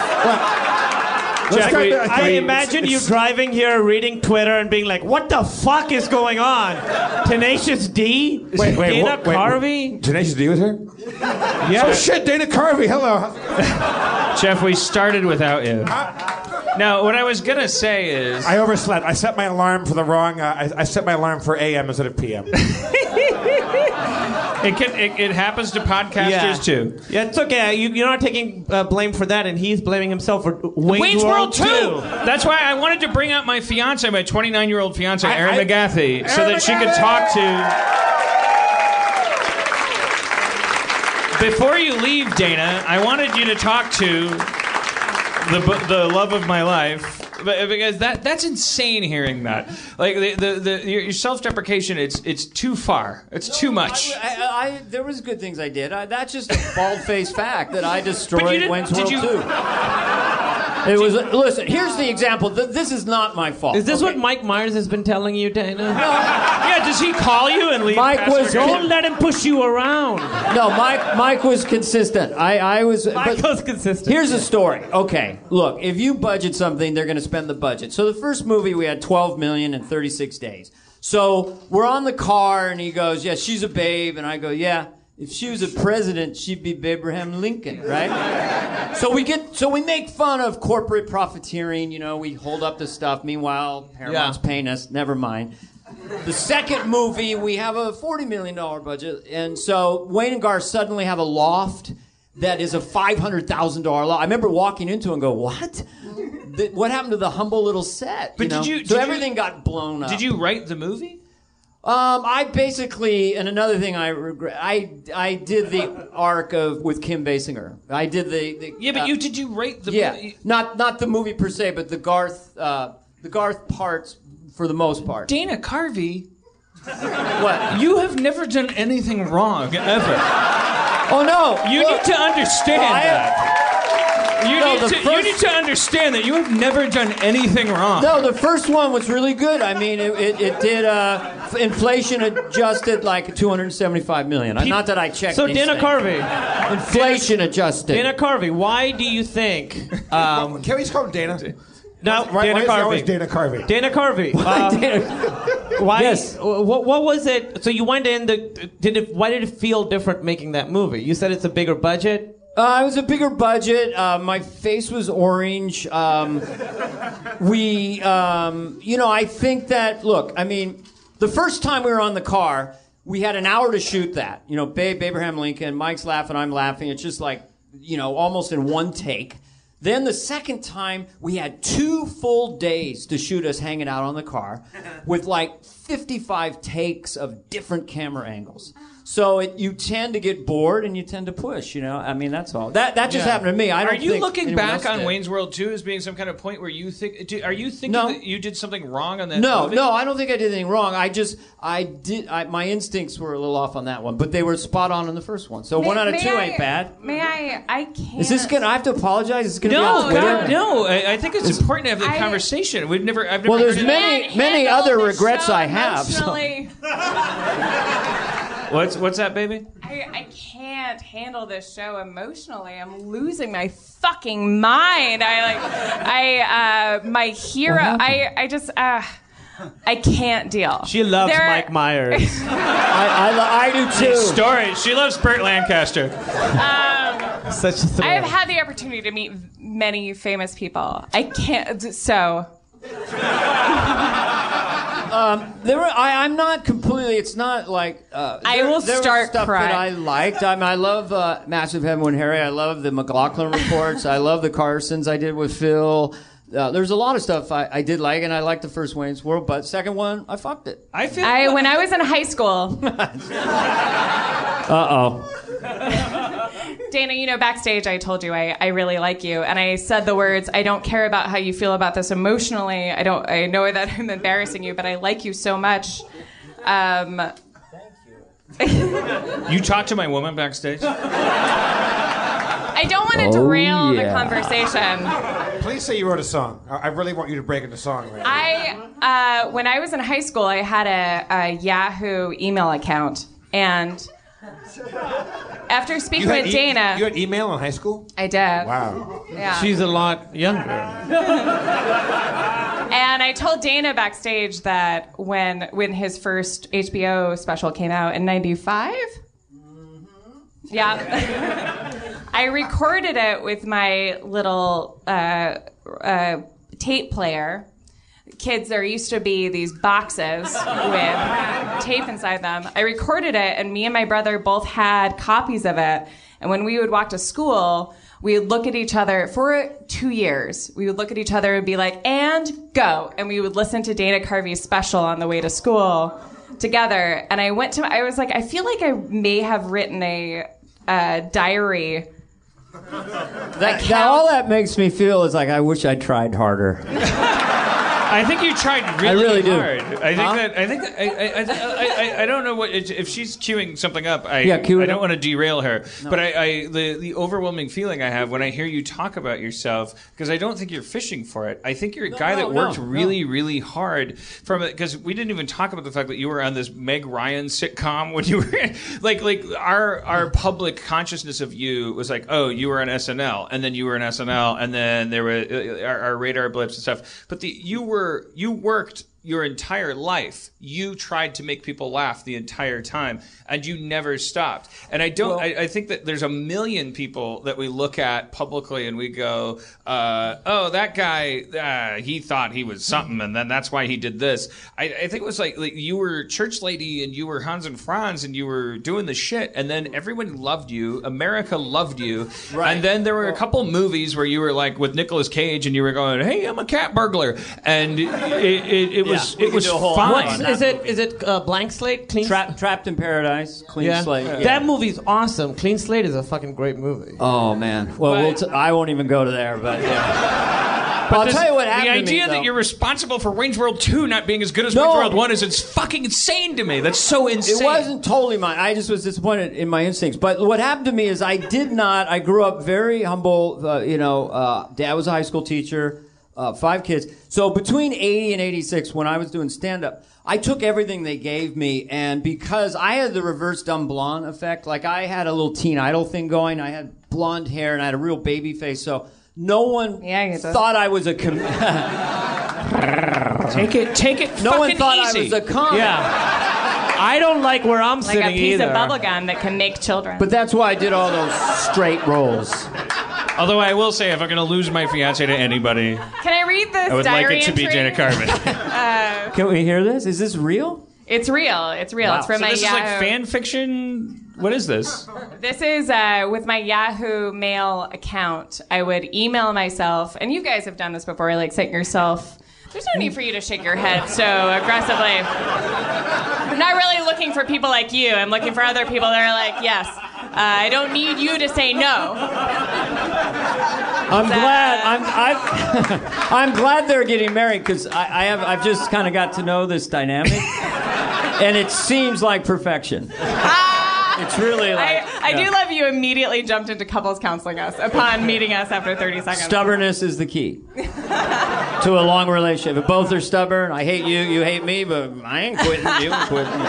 I imagine you driving here, reading Twitter, and being like, "What the fuck is going on?" Tenacious D, Dana Carvey. Tenacious D was here. Yeah. Oh shit, Dana Carvey. Hello. Jeff, we started without you. Now, what I was gonna say is, I overslept. I set my alarm for the wrong. I set my alarm for AM instead of PM. It happens to podcasters too. Yeah, it's okay. You're not taking blame for that, and he's blaming himself for Wayne's World 2. That's why I wanted to bring out my fiance, my 29-year-old fiance, Erin McGathy, so that she could talk to. Before you leave, Dana, I wanted you to talk to the love of my life. Because that's insane hearing that. Like your self-deprecation, it's too far. It's too much. There was good things I did. That's just a bald-faced fact that I destroyed Wayne's World 2. It was. Listen, here's the example. This is not my fault. Is this what Mike Myers has been telling you, Dana? No. Yeah. Does he call you and leave? Don't let him push you around. No, Mike was consistent. I was. Mike was consistent. Here's the story. Okay, look. If you budget something, they're going to spend the budget. So the first movie we had $12 million in 36 days. So we're on the car, and he goes, "Yeah, she's a babe," and I go, "Yeah. If she was a president, she'd be Abraham Lincoln, right?" So we make fun of corporate profiteering. We hold up the stuff. Meanwhile, Paramount's paying us. Never mind. The second movie, we have a $40 million budget, and so Wayne and Garth suddenly have a loft that is a $500,000 loft. I remember walking into it and go, "What? What happened to the humble little set?" But everything got blown up. Did you write the movie? I basically, and another thing I regret, I did the arc with Kim Basinger. I did the yeah, but did you write the movie? Not the movie per se, but the Garth parts for the most part. Dana Carvey, what? You have never done anything wrong ever. Oh no! You need to understand that. You need to understand that you have never done anything wrong. No, the first one was really good. I mean, it did inflation adjusted like $275 million. Not that I checked. So Dana Carvey, inflation adjusted. Dana Carvey, why do you think? Can we just call him Dana? No, Dana Carvey. Dana Carvey. Dana Carvey. Why? Yes. What was it? So you went in. Why did it feel different making that movie? You said it's a bigger budget. It was a bigger budget. My face was orange. I think that, look, I mean, the first time we were on the car, we had an hour to shoot that. Babe, Abraham Lincoln, Mike's laughing, I'm laughing. It's just like, almost in one take. Then the second time, we had 2 full days to shoot us hanging out on the car with like 55 takes of different camera angles. So you tend to get bored and you tend to push, you know? I mean, that's all. That just happened to me. I don't Are you think looking anyone back else on did. Wayne's World 2 as being some kind of point where you think... Are you thinking No. that you did something wrong on that No, movie? I don't think I did anything wrong. My instincts were a little off on that one, but they were spot on in the first one. So 1 out of 2 ain't bad. May I can't. Is this gonna? I have to apologize. Is this gonna be No, on Twitter? God, no. I think it's important to have the conversation. I've never Well, there's heard many other regrets I have. So. Emotionally. What's that, baby? I can't handle this show emotionally. I'm losing my fucking mind. My hero. I can't deal. She loves Mike Myers. I do too. Story. She loves Burt Lancaster. Such a thrill. I have had the opportunity to meet many famous people. I can't. So. I'm not completely. It's not like I will there was start stuff crying. that I liked. I love Massive Heaven and Harry. I love the McLaughlin reports. I love the Carsons I did with Phil. There's a lot of stuff I did like, and I liked the first Wayne's World, but second one I fucked it. When I was in high school. Dana, you know, backstage I told you I really like you, and I said the words, I don't care about how you feel about this emotionally. I know that I'm embarrassing you, but I like you so much. You talked to my woman backstage? I don't want to derail the conversation. Please say you wrote a song. I really want you to break into song right now. When I was in high school, I had a Yahoo email account, and after speaking with Dana... You had email in high school? I did. Wow. Yeah. She's a lot younger. And I told Dana backstage that when his first HBO special came out in 95... Yeah. I recorded it with my little tape player. Kids, there used to be these boxes with tape inside them. I recorded it, and me and my brother both had copies of it. And when we would walk to school, we would look at each other for 2 years. We would look at each other and be like, and go. And we would listen to Dana Carvey's special on the way to school together. And I was like, I feel like I may have written a diary. All that makes me feel is like I wish I tried harder. I think you tried I really do. hard. I don't know what if she's queuing something up. I cue it don't up. want to derail her, but the overwhelming feeling I have when I hear you talk about yourself, because I don't think you're fishing for it. I think you're a guy that worked really hard from it, because we didn't even talk about the fact that you were on this Meg Ryan sitcom when you were like our public consciousness of you was like, oh, you were on SNL, and then you were on SNL, and then there were our radar blips and stuff. But you worked your entire life. You tried to make people laugh the entire time, and you never stopped. And I think that there's a million people that we look at publicly and we go, oh, that guy, he thought he was something, and then that's why he did this. I think it was like you were Church Lady, and you were Hans and Franz, and you were doing the shit, and then everyone loved you. America loved you. Right. And then there were a couple movies where you were like with Nicolas Cage, and you were going, hey, I'm a cat burglar. And it was fine. Is it Blank Slate? Clean Trapped in Paradise, Clean Slate. Yeah. That movie's awesome. Clean Slate is a fucking great movie. Oh man. Well, I won't even go to there, but yeah. But I'll tell you what happened the to me, idea that you're responsible for Wayne's World 2 not being as good as Wayne's World 1 is it's fucking insane to me. That's so insane. It wasn't totally mine. I just was disappointed in my instincts. But what happened to me is I grew up very humble. Dad was a high school teacher. 5 kids. So between 80 and 86, when I was doing stand-up, I took everything they gave me, and because I had the reverse dumb blonde effect, like I had a little Teen Idol thing going, I had blonde hair, and I had a real baby face, so no one thought I was a Take it no one thought easy. I was a comic. Yeah. I don't like where I'm sitting Like a piece either. of bubble gum that can make children. But that's why I did all those straight roles. Although I will say, if I'm going to lose my fiance to anybody, Can I read this I would like diary it to be entry? Dana Carvey. Can we hear this? Is this real? It's real. It's real. Wow. It's from So my this Yahoo. is like fan fiction? What is this? This is with my Yahoo Mail account. I would email myself, and you guys have done this before, like sent yourself There's no need for you to shake your head so aggressively. I'm not really looking for people like you. I'm looking for other people that are like, yes, I don't need you to say no. I'm glad they're getting married because I've just kind of got to know this dynamic, and it seems like perfection. It's really like... I do love you immediately jumped into couples counseling us upon meeting us after 30 seconds. Stubbornness is the key to a long relationship. If both are stubborn, I hate you, you hate me, but I ain't quitting, you ain't quitting.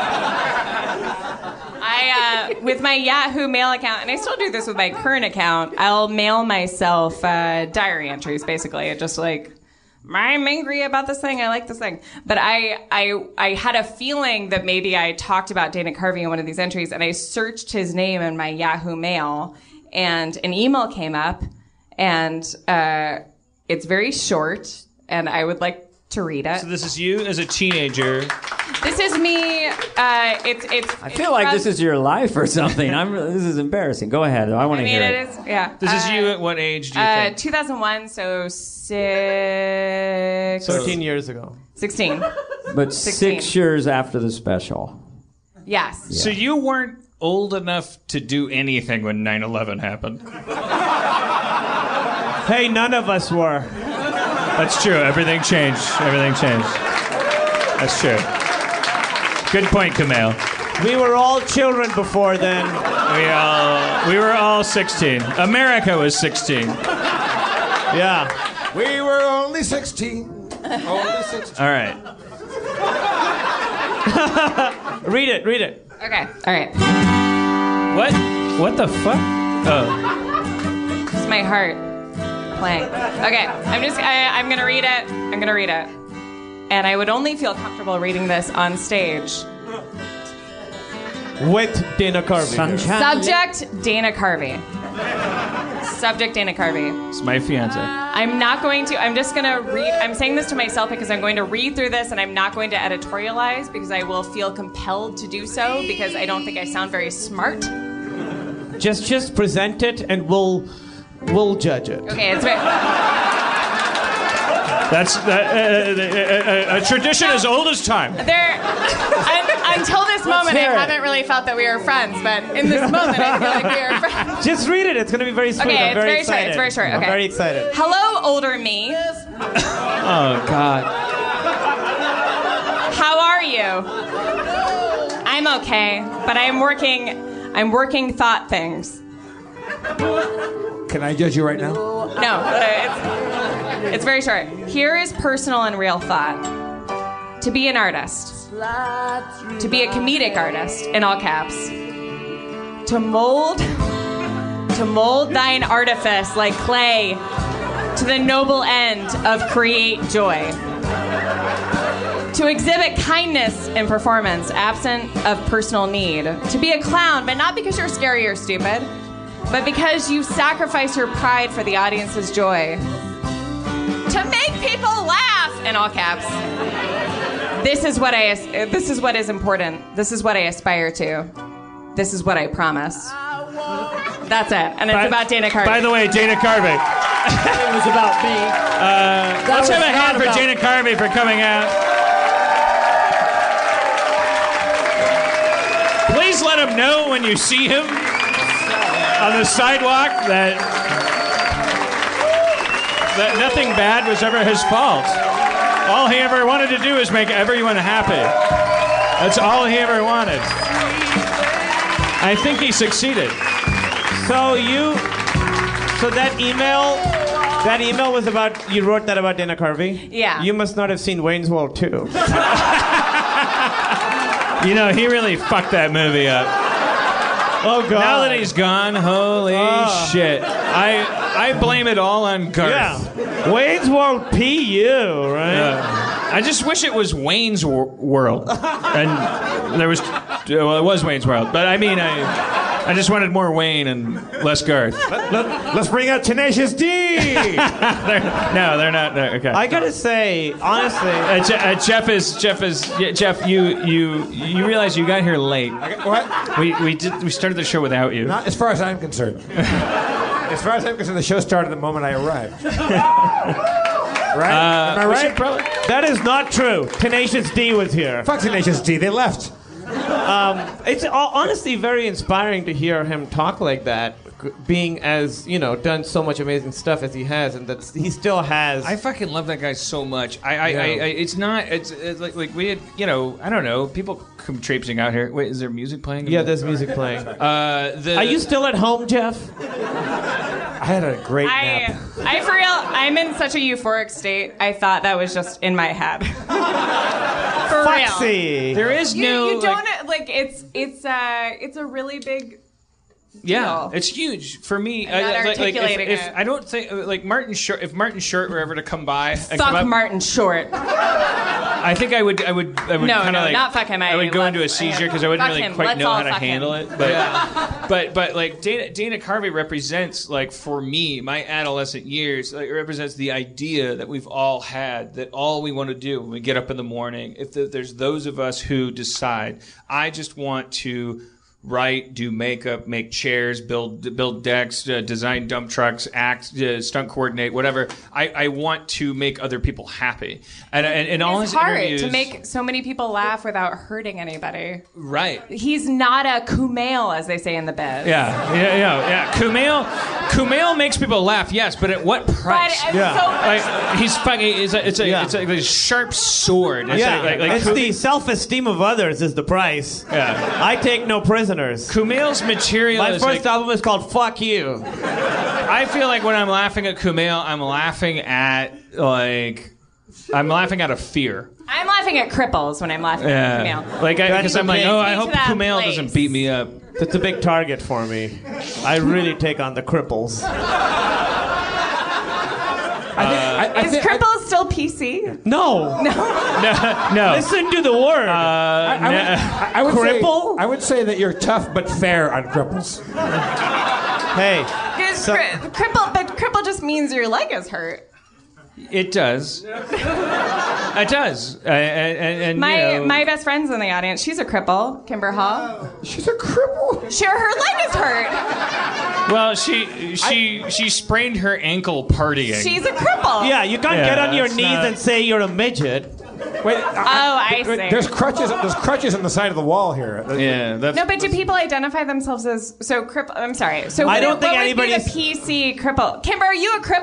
With my Yahoo Mail account, and I still do this with my current account, I'll mail myself diary entries, basically. It just like... I'm angry about this thing. I like this thing. But I had a feeling that maybe I talked about Dana Carvey in one of these entries, and I searched his name in my Yahoo Mail, and an email came up, and it's very short, and I would like to read it. So this is you as a teenager. This is me. I feel like this is your life or something. This is embarrassing. Go ahead. I want to hear it. It is. Yeah. This is you at what age do you think? 2001, so 13 years ago. 16. But 16. 6 years after the special. Yes. So you weren't old enough to do anything when 9/11 happened. Hey, none of us were. That's true. Everything changed. Everything changed. That's true. Good point, Kumail. We were all children before then. We were all 16. America was 16. Yeah. We were only 16. Only 16. All right. Read it. Okay. All right. What the fuck? Oh. It's my heart playing. Okay. I'm going to read it. And I would only feel comfortable reading this on stage. With Dana Carvey. Subject, Dana Carvey. Subject, Dana Carvey. It's my fiance. I'm just going to read. I'm saying this to myself because I'm going to read through this and I'm not going to editorialize because I will feel compelled to do so because I don't think I sound very smart. Just present it and we'll judge it. Okay, it's very... That's a tradition as old as time. Until this moment, I haven't really felt that we were friends, but in this moment, I feel like we are friends. Just read it. It's going to be very sweet. Okay, I'm very excited. It's very short. Okay. I'm very excited. Hello, older me. Oh, God. How are you? I'm okay, but I'm working thought things. Can I judge you right now? No, it's very short. Here is personal and real thought. To be an artist. To be a comedic artist, in all caps. To mold thine artifice like clay to the noble end of create joy. To exhibit kindness in performance, absent of personal need. To be a clown, but not because you're scary or stupid, but because you sacrifice your pride for the audience's joy. To make people laugh, in all caps. This is what is important. This is what I aspire to. This is what I promise. That's it. And it's about Dana Carvey. By the way, Dana Carvey. It was about me. Let's have a hand for Dana Carvey for coming out. Please let him know when you see him on the sidewalk that nothing bad was ever his fault. All he ever wanted to do is make everyone happy. That's all he ever wanted. I think he succeeded. So that email was about, you wrote that about Dana Carvey? Yeah. You must not have seen Wayne's World 2. You know, he really fucked that movie up. Oh, God. Now that he's gone, holy shit. I blame it all on Garth. Yeah. Wayne's World PU, right? I just wish it was Wayne's World. And there was... Well, it was Wayne's World. But I mean, I just wanted more Wayne and less Garth. Let's bring out Tenacious D! They're not. Okay. I gotta say, honestly... Jeff, you realize you got here late. What? We started the show without you. Not as far as I'm concerned. As far as I'm concerned, the show started the moment I arrived. Right? Am I we right? should probably- That is not true. Tenacious D was here. Fuck Tenacious D. They left. It's honestly very inspiring to hear him talk like that, being as, done so much amazing stuff as he has, and that he still has. I fucking love that guy so much. It's like we had, I don't know, people come traipsing out here. Wait, is there music playing? Yeah, there's music playing. Are you still at home, Jeff? I had a great nap. I for real, I'm in such a euphoric state. I thought that was just in my head. For Foxy. real. There is You don't it's a really big. Yeah, deal. it's huge for me. I'm not articulating if it. I don't think like Martin Short. If Martin Short were ever to come by, and Fuck come up, Martin Short. I think I would kind of like. Not fuck him. I would go into a seizure because I wouldn't Fuck really him. quite Let's know all how to fuck handle him. it. But like Dana Carvey represents, like, for me, my adolescent years. Like, it represents the idea that we've all had, that all we want to do when we get up in the morning, if there's those of us who decide, I just want to write, do makeup, make chairs, build decks, design dump trucks, act, stunt coordinate, whatever. I want to make other people happy. And all his It's hard interviews, to make so many people laugh without hurting anybody. right. He's not a Kumail, as they say in the biz. Yeah. Kumail makes people laugh, yes, but at what price? But, so- Like, he's fucking. It's like a sharp sword. It's It's the self-esteem of others is the price. Yeah. I take no prisoners. Kumail's material My is first like, album is called Fuck You. I feel like when I'm laughing at Kumail, I'm laughing at a fear. I'm laughing at cripples when I'm laughing at Kumail. Like, because I'm like, I Get hope to that Kumail place. doesn't beat me up. That's a big target for me. I really take on the cripples. Is cripples still PC? No. No. Listen to the word. I would Cripple? I would say that you're tough but fair on cripples. Hey. Cripple just means your leg is hurt. It does. It does. And My best friend's in the audience. She's a cripple, Kimber Hall. She's a cripple? Sure, her leg is hurt. Well, she sprained her ankle partying. She's a cripple. Yeah, you can't get on your that's knees not- and say you're a midget. Wait, I see. There's crutches on the side of the wall here. Yeah, that's No, but do people identify themselves as cripple? I'm sorry. So I don't think what would be anybody's- the PC cripple. Kimber, are you a cripple?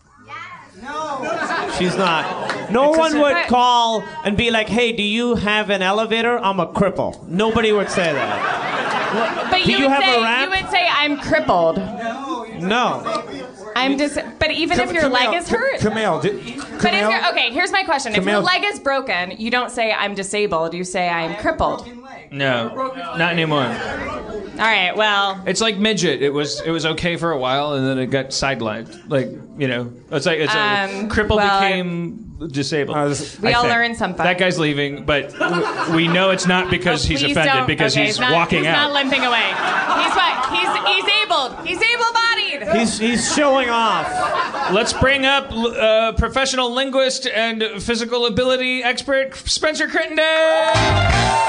She's not. No one would call and be like, hey, do you have an elevator? I'm a cripple. Nobody would say that. But Do you have a rap? you would say I'm crippled. No. But even if your leg is hurt. Kumail, But if you're, okay, here's my question. If your Kumail- leg is broken, you don't say I'm disabled. You say I'm crippled. No, not anymore. All right. Well, It's like midget. It was okay for a while, and then it got sidelined. Like, it's like cripple well, became disabled. we I all think. learned something. That guy's leaving, but we know it's not because he's Please offended, don't- because okay, he's walking he's out. not limping away. He's what? He's able. He's able-bodied. He's showing off. Let's bring up professional linguist and physical ability expert Spencer Crittenden.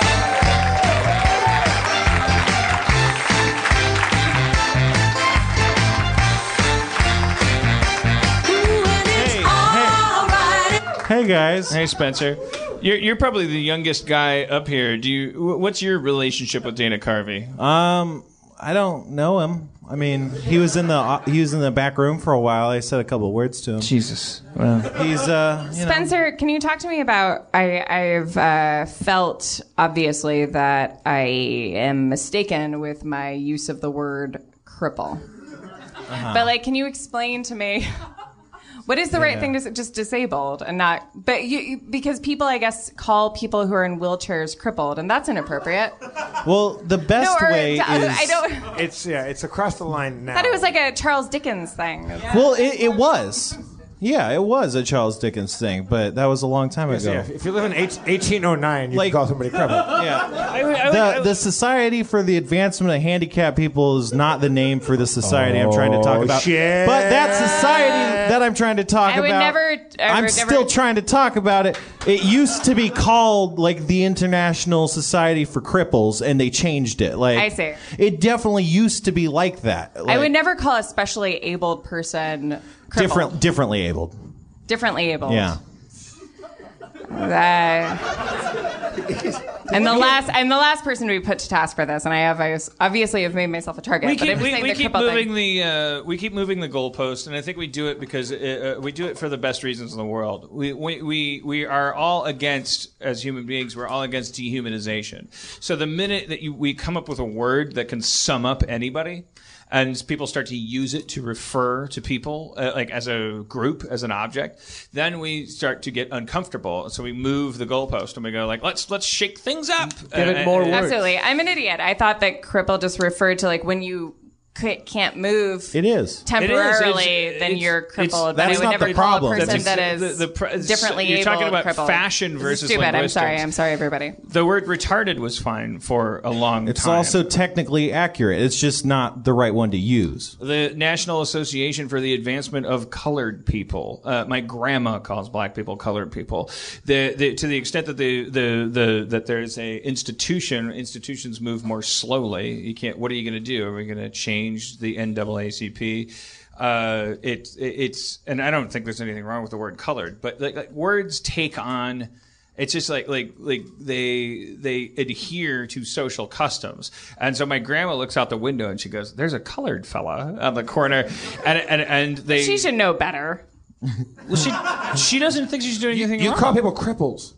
Hey guys. Hey Spencer. You're probably the youngest guy up here. What's your relationship with Dana Carvey? I don't know him. I mean, he was in the back room for a while. I said a couple of words to him. Jesus. Well, he's Spencer, can you talk to me about? I've felt obviously that I am mistaken with my use of the word cripple. But can you explain to me? What is the right thing to say? Just disabled and not, but because people, I guess, call people who are in wheelchairs crippled, and that's inappropriate. Well, the best way is I don't. It's across the line now. I thought it was like a Charles Dickens thing. Well, it was. Yeah, it was a Charles Dickens thing, but that was a long time ago. Yeah, if you live in 1809, you can call somebody crippled. Yeah. The Society for the Advancement of Handicapped People is not the name for the society I'm trying to talk about. Shit. But that society that I'm trying to talk I would about, I'm still trying to talk about it. It used to be called the International Society for Cripples, and they changed it. I see. It definitely used to be like that. I would never call a specially abled person crippled. Differently abled. Differently abled. Yeah. I'm the last person to be put to task for this, and I obviously have made myself a target. We keep moving the goalpost, and I think we do it because we do it for the best reasons in the world. We are all against, as human beings, we're all against dehumanization. So the minute that we come up with a word that can sum up anybody, and people start to use it to refer to people, like as a group, as an object, then we start to get uncomfortable. So we move the goalpost and we go like, let's shake things up. Give it more words. Absolutely. I'm an idiot. I thought that cripple just referred to like when you can't move. It is temporarily, then you're crippled. But I would never call a person that is differently able. You're talking about crippled. Fashion versus stupid. linguistics. I'm sorry, everybody. The word retarded was fine for a long time. It's also technically accurate. It's just not the right one to use. The National Association for the Advancement of Colored People. My grandma calls black people colored people. To the extent that that there's a institutions move more slowly. You can't. What are you going to do? Are we going to change the NAACP? It's and I don't think there's anything wrong with the word colored, but like words take on. It's just like they adhere to social customs, and so my grandma looks out the window and she goes, "There's a colored fella on the corner," and they. She should know better. Well, she doesn't think she's doing anything wrong. You call people cripples.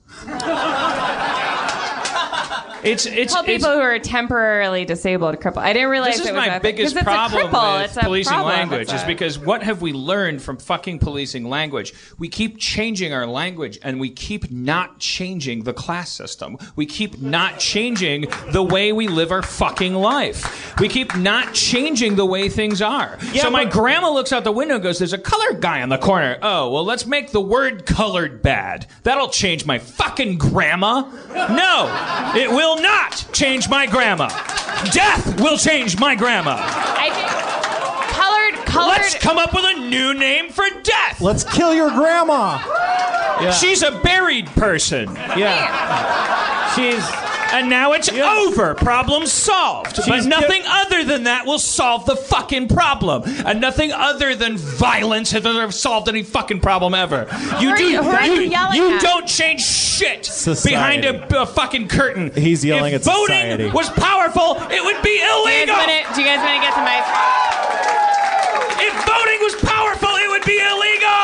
It's people who are temporarily disabled crippled. I didn't realize this is it was my biggest it's problem a cripple. with it's a policing problem. language is because what have we learned from fucking policing language? We keep changing our language and we keep not changing the class system. We keep not changing the way we live our fucking life. We keep not changing the way things are. Yeah, so my grandma looks out the window and goes, "There's a colored guy on the corner." Oh, well, let's make the word colored bad. That'll change my fucking grandma. No, it will not change my grandma. Death will change my grandma. I think colored. Let's come up with a new name for death. Let's kill your grandma. Yeah. She's a buried person. Yeah. And now it's over. Problem solved. But nothing other than that will solve the fucking problem. And nothing other than violence has ever solved any fucking problem ever. You don't change shit Society. behind a fucking curtain. He's yelling if at society. voting was powerful, it would be illegal. Do you guys want to get to my... If voting was powerful, it would be illegal.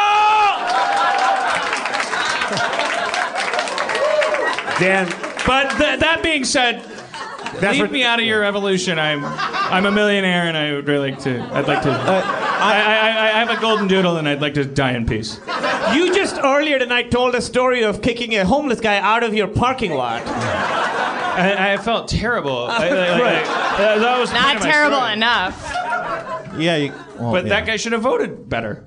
Dan... But that being said, leave me out of your evolution. I'm a millionaire, and I would really like to. I'd like to. I have a golden doodle, and I'd like to die in peace. You just earlier tonight told a story of kicking a homeless guy out of your parking lot. I felt terrible. That was not terrible enough. Yeah, but that guy should have voted better.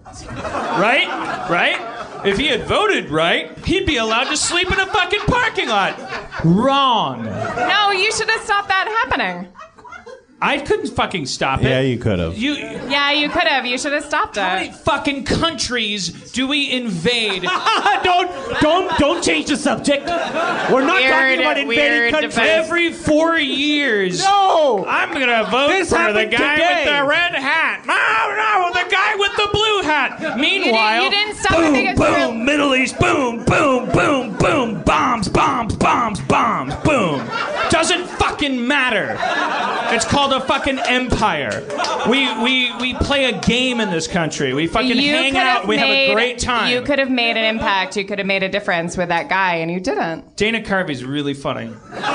Right? If he had voted right, he'd be allowed to sleep in a fucking parking lot. Wrong. No, you should have stopped that happening. I couldn't fucking stop it. Yeah, you could have. Yeah, you could have. You should have stopped it. How many fucking countries do we invade? Don't change the subject. We're not talking about invading countries. Every 4 years. No! I'm gonna vote for the guy with the red hat. No, the guy with the blue hat. Meanwhile, you didn't stop. I think it's boom, Middle East, boom, boom, boom, boom, bombs, boom. Doesn't fucking matter. It's called a fucking empire. We play a game in this country. We fucking hang out. We have a great time. You could have made an impact. You could have made a difference with that guy, and you didn't. Dana Carvey's really funny.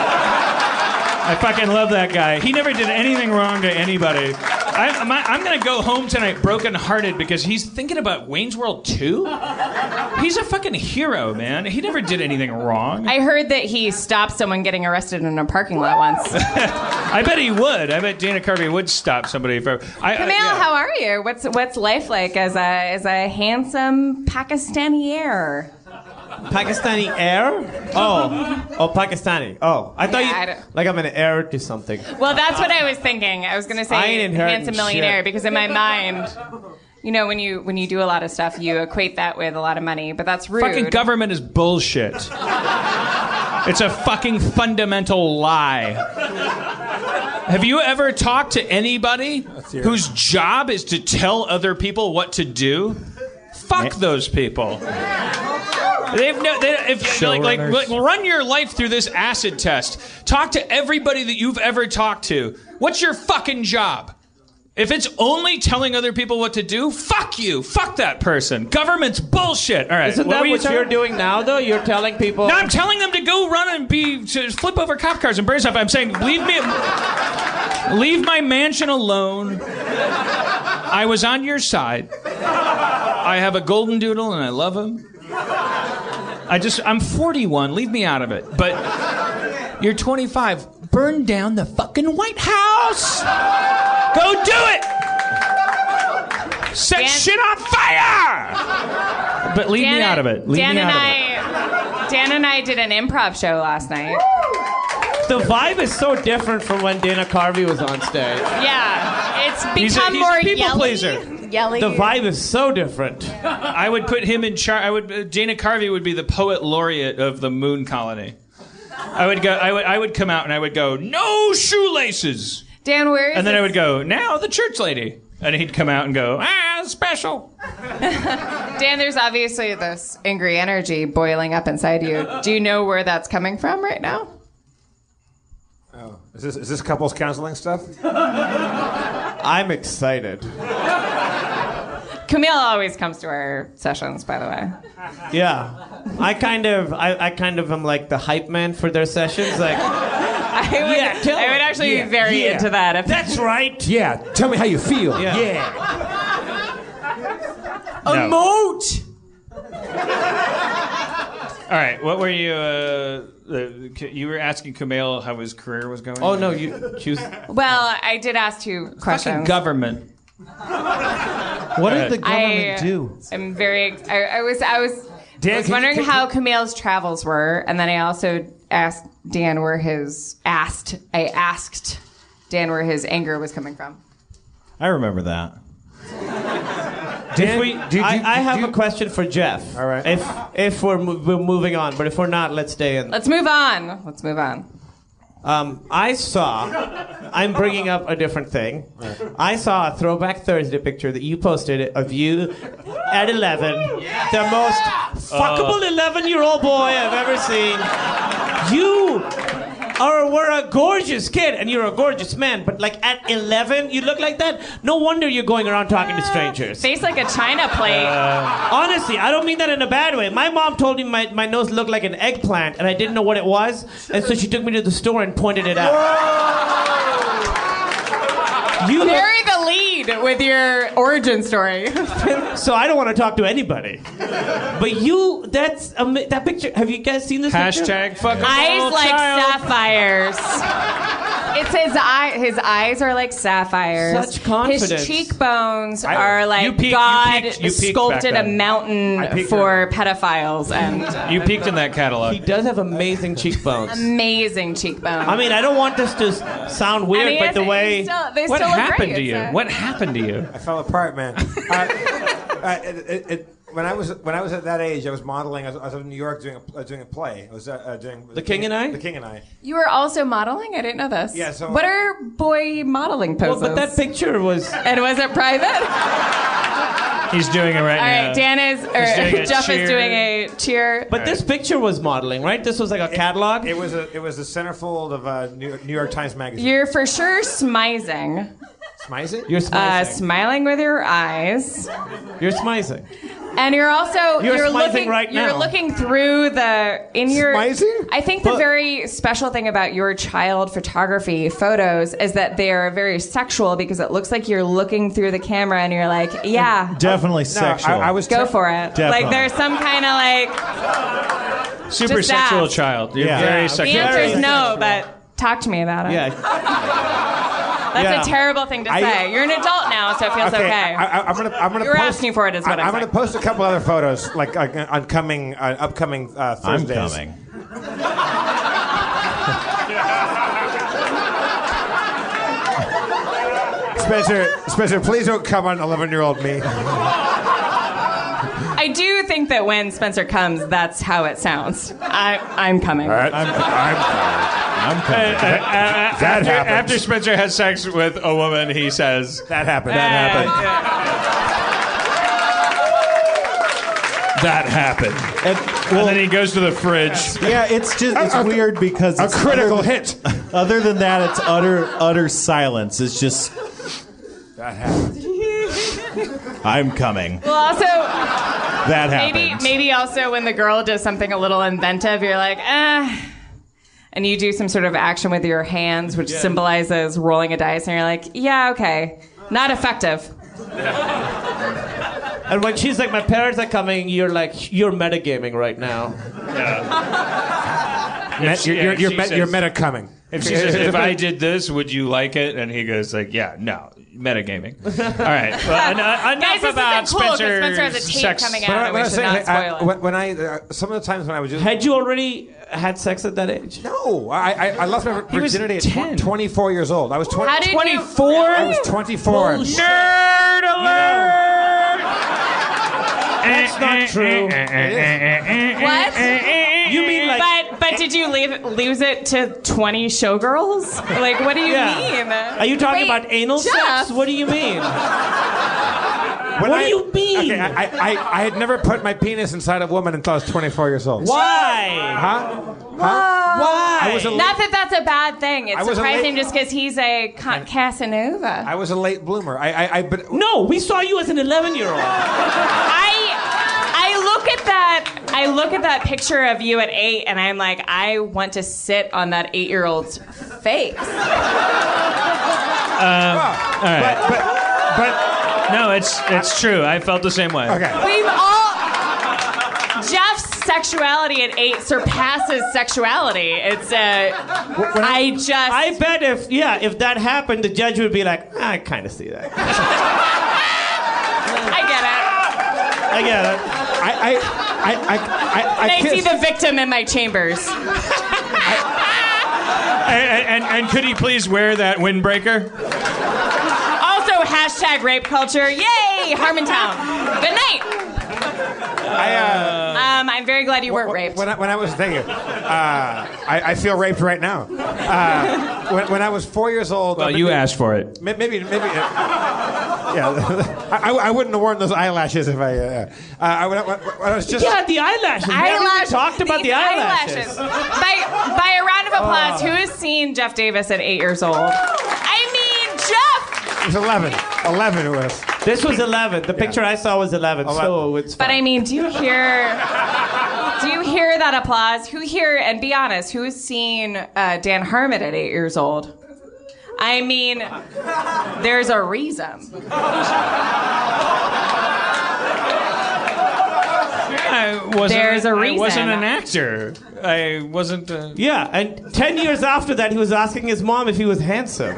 I fucking love that guy. He never did anything wrong to anybody. I'm going to go home tonight brokenhearted because he's thinking about Wayne's World 2. He's a fucking hero, man. He never did anything wrong. I heard that he stopped someone getting arrested in a parking lot once. I bet he would. I bet Dana Carvey would stop somebody for... Camille, how are you? What's life like as a handsome Pakistani heir? Pakistani heir? Oh, Pakistani. Oh, I thought like I'm an heir to something. Well, that's what I was thinking. I was going to say handsome millionaire because in my mind, you know, when you do a lot of stuff, you equate that with a lot of money, but that's rude. Fucking government is bullshit. It's a fucking fundamental lie. Have you ever talked to anybody whose job is to tell other people what to do? Fuck those people. If run your life through this acid test. Talk to everybody that you've ever talked to. What's your fucking job? If it's only telling other people what to do, fuck you. Fuck that person. Government's bullshit. All right. Isn't that what you're doing now, though? You're telling people... No, I'm telling them to go run and to flip over cop cars and burn stuff. I'm saying, leave my mansion alone. I was on your side. I have a golden doodle and I love him. I'm 41. Leave me out of it. But you're 25. Burn down the fucking White House. Go do it. Set shit on fire. But leave me out of it. Dan and I did an improv show last night. The vibe is so different from when Dana Carvey was on stage. Yeah, it's become he's more a people yelly. pleaser. Yelly. The vibe is so different. I would put him in charge. Dana Carvey would be the poet laureate of the Moon Colony. I would come out and I would go, no shoelaces. Dan, where is And then I would go, now the church lady. And he'd come out and go, special. Dan, there's obviously this angry energy boiling up inside you. Do you know where that's coming from right now? Oh, is this couples counseling stuff? I'm excited. Camille always comes to our sessions, by the way. Yeah, I kind of am like the hype man for their sessions. Like, I would actually be very into that. That's right. Yeah, tell me how you feel. Yeah. Emote. All right, what were you? You were asking Kumail how his career was going. Oh no, you choose. Well, I did ask 2 questions. Fucking government. What did the government do? I'm very. I was wondering how Kumail's travels were, and then I also asked Dan where his Dan where his anger was coming from. I remember that. I have a question for Jeff. All right. If we're moving on, but if we're not, let's stay in. Let's move on. I'm bringing up a different thing. I saw a Throwback Thursday picture that you posted of you at 11. The most fuckable 11-year-old boy I've ever seen. You were a gorgeous kid, and you're a gorgeous man, but like at 11, you look like that? No wonder you're going around talking to strangers. Face like a china plate. Honestly, I don't mean that in a bad way. My mom told me my nose looked like an eggplant, and I didn't know what it was, and so she took me to the store and pointed it out. You bury the lead with your origin story. So I don't want to talk to anybody. But that picture, have you guys seen this picture? Hashtag fuck eyes like sapphires. It's his eyes are like sapphires. Such confidence. His cheekbones are like you peaked sculpted back a then. mountain for pedophiles, and You peaked in that catalog. He does have amazing cheekbones. amazing cheekbones. I mean, I don't want this to sound And weird, he but has- the way... they What still look happened great. to you? What happened to you? I fell apart, man. When I was at that age, I was modeling. I was in New York doing a play. I was doing The King and I? The King and I. You were also modeling? I didn't know this. Yeah, so- what are boy modeling poses? Well, but that picture was... And was it private? He's doing it right All now. right, Dan is, doing a Jeff cheer. is doing a cheer. But this picture was modeling, right? This was like a catalog? It was the centerfold of New York Times Magazine. You're for sure smizing. Smizing? You're smizing. Smiling with your eyes. You're smizing. And you're also You're smizing looking right now. You're looking through Smizing? I think the very special thing about your child photography photos is that they are very sexual because it looks like you're looking through the camera and you're like, yeah, Definitely sexual. I was go for it. Definitely. Like there's some kind of like Super Just sexual ask. child. You're Yeah. very the sexual. answer is Very no, sexual. but talk to me about it. Yeah. That's Yeah. a terrible thing to say. You're an adult now, so it feels okay. I'm gonna. You're post, asking for it, is what I'm I'm gonna saying. post a couple other photos, like on upcoming Thursdays. I'm coming. Spencer, please don't come on 11-year-old me. I do think that when Spencer comes, that's how it sounds. I'm coming. All right, I'm coming. That happens. After Spencer has sex with a woman, he says, That happened. that happened. And then he goes to the fridge. Yeah, it's weird because it's critical hit. Other than that, it's utter silence. It's just that happened. I'm coming. Well, also, that happened. Maybe also when the girl does something a little inventive, you're like, and you do some sort of action with your hands, which symbolizes rolling a dice, and you're like, yeah, okay, not effective. And when she's like, my parents are coming, you're like, you're metagaming right now. You're meta coming. If she says, if I did this, would you like it? And he goes like, yeah, no, metagaming. All right. Well, enough Guys, this about isn't cool, 'cause Spencer's Spencer has a tape sex. coming out, and we should not spoil it. Some of the times when I was just... Had you already had sex at that age? No, I lost my virginity at 24 years old. I was 20. How did 24? I was 24. Nerd alert! That's not true. What? You mean like... But did you lose it to 20 showgirls? Like, what do you mean? Are you talking about anal Jeff. sex? What do you mean? What do you mean? Okay, I had never put my penis inside a woman until I was 24 years old. Why? Huh? Why? I was a Not that that's a bad thing. It's I was a surprising late- just because he's a Casanova. I was a late bloomer. But No, we saw you as an 11-year-old. I look at that picture of you at 8, and I'm like, I want to sit on that 8-year-old's face. All right. but no, it's true. I felt the same way. Okay. We've all... Jeff's sexuality at 8 surpasses sexuality. It's I bet if that happened, the judge would be like, I kind of see that. I get it. I get it. I see the victim in my chambers. And could he please wear that windbreaker? Also, hashtag rape culture. Yay, Harmontown. Good night. I'm very glad you weren't raped. When I was, thank you. I feel raped right now. When I was 4 years old. Well, you asked for it. Maybe. Yeah, I wouldn't have worn those eyelashes if I was just. Yeah, the eyelashes. We talked about the eyelashes. By a round of applause, who has seen Jeff Davis at 8 years old? I mean, Jeff. It was 11. 11 it was. This was 11. The picture I saw was 11. So it's fine. But I mean, do you hear that applause? Who here? And be honest, who has seen Dan Harmon at 8 years old? I mean, there's a reason. There's a reason. I wasn't an actor. I wasn't. Yeah, and 10 years after that, he was asking his mom if he was handsome.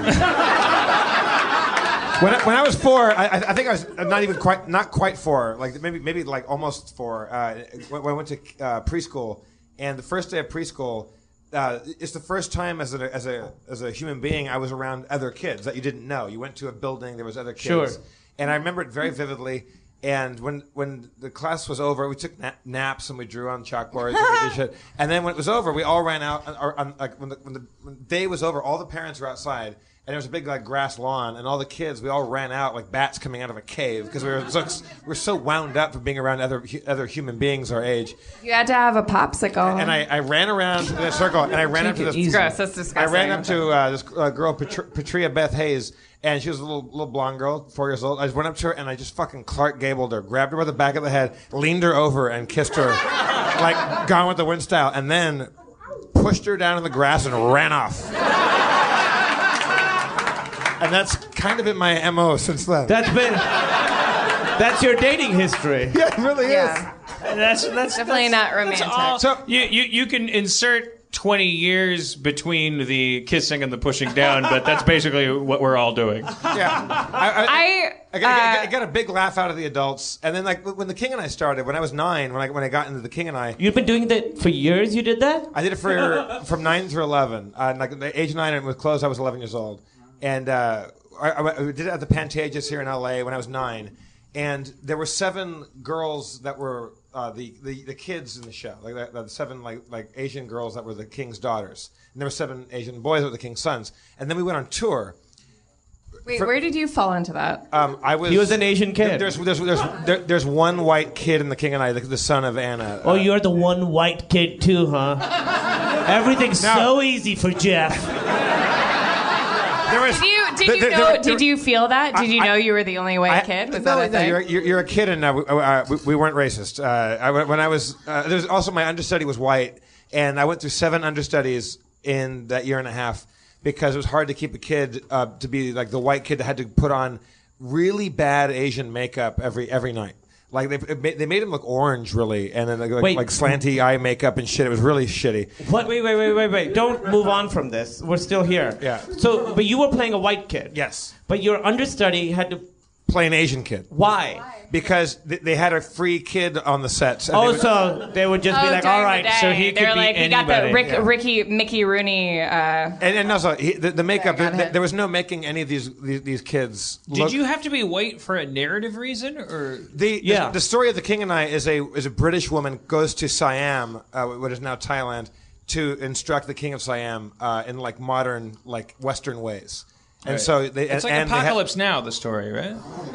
When I was 4, I think I was not quite 4, like maybe like almost 4. When I went to preschool, and the first day of preschool, it's the first time as a human being I was around other kids that you didn't know. You went to a building, there was other kids, Sure. And I remember it very vividly. And when the class was over, we took naps and we drew on chalkboards and we did shit. And then when it was over, we all ran out. When the day was over, all the parents were outside. And there was a big like grass lawn, and all the kids, we all ran out like bats coming out of a cave because we were so wound up for being around other human beings our age. You had to have a popsicle. And I ran around in a circle, and I ran up to this. Gross, that's disgusting. I ran up to this girl, Patria Beth Hayes, and she was a little blonde girl, 4 years old. I just went up to her, and I just fucking Clark Gabled her, grabbed her by the back of the head, leaned her over, and kissed her like Gone with the Wind style, and then pushed her down in the grass and ran off. And that's kind of been my MO since then. That's your dating history. Yeah, it really is. That's definitely not romantic. So you can insert 20 years between the kissing and the pushing down, but that's basically what we're all doing. Yeah. I got a big laugh out of the adults. And then like when The King and I started, when I was 9, when I got into The King and I. You've been doing that for years, you did that? I did it from 9 through 11. Like the age of 9 and it was closed, I was 11 years old. And I did it at the Pantages here in LA when I was 9. And there were 7 girls that were the kids in the show, like the 7 like Asian girls that were the king's daughters, and there were 7 Asian boys that were the king's sons. And then we went on tour. Wait, where did you fall into that? He was an Asian kid. There's one white kid in The King and I, the son of Anna. Oh, you're the one white kid too, huh? Everything's so easy for Jeff. Did you feel that? Did you know you were the only white kid? Was that a thing? You're a kid, and we weren't racist. When I was, there's also my understudy was white, and I went through 7 understudies in that year and a half because it was hard to keep a kid to be like the white kid that had to put on really bad Asian makeup every night. Like they made him look orange, really, and then like slanty eye makeup and shit. It was really shitty. What? Wait! Don't move on from this. We're still here. Yeah. So, but you were playing a white kid. Yes. But your understudy had to play an Asian kid. Why? Because they had a free kid on the set. So they would just be like, all right, so he could be like, we got the Mickey Rooney. And also the makeup. There was no making any of these kids. Did you have to be white for a narrative reason, or the story of The King and I is a British woman goes to Siam, what is now Thailand, to instruct the King of Siam in like modern, like Western ways. And so it's like Apocalypse Now, the story, right?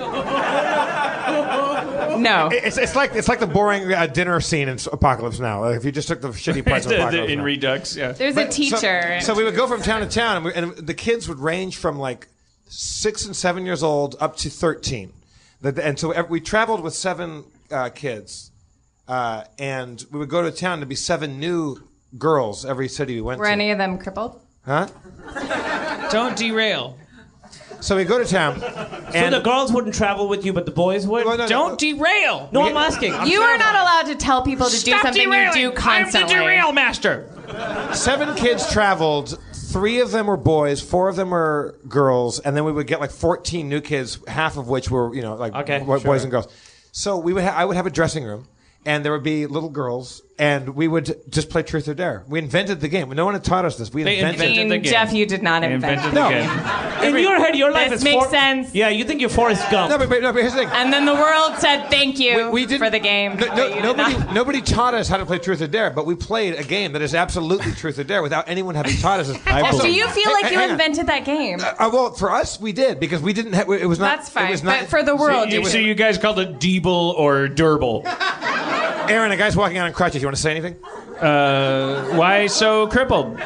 No, it's like the boring dinner scene in Apocalypse Now. Like if you just took the shitty parts of Apocalypse in Now. Redux, yeah. There's a teacher. So we would go from town to town, and the kids would range from like 6 and 7 years old up to 13. And so we traveled with 7 kids, and we would go to a town to be 7 new girls every city we went to. Were any of them crippled? Huh? Don't derail. So we go to town. So the girls wouldn't travel with you, but the boys would? Don't derail. No, I'm asking. You are not allowed to tell people to do something derailing. you do constantly. I'm the derail master. 7 kids traveled. 3 of them were boys, 4 of them were girls, and then we would get like 14 new kids, half of which were boys and girls. So I would have a dressing room, and there would be little girls, and we would just play Truth or Dare. We invented the game. No one had taught us this. We invented the game. Jeff, you did not invent it. No. In your head, your life This is makes sense. Yeah, you think you're Forrest Gump. No, but here's the thing. And then the world said thank you We didn't- for the game. Nobody taught us how to play Truth or Dare, but we played a game that is absolutely Truth or Dare without anyone having taught us. Do you feel like you invented that game? Well, for us, we did because we didn't. It was not. That's fine. It was not, but for the world, So you guys called it Deeble or Durble? Aaron, a guy's walking out on crutches. You want to say anything? Why so crippled?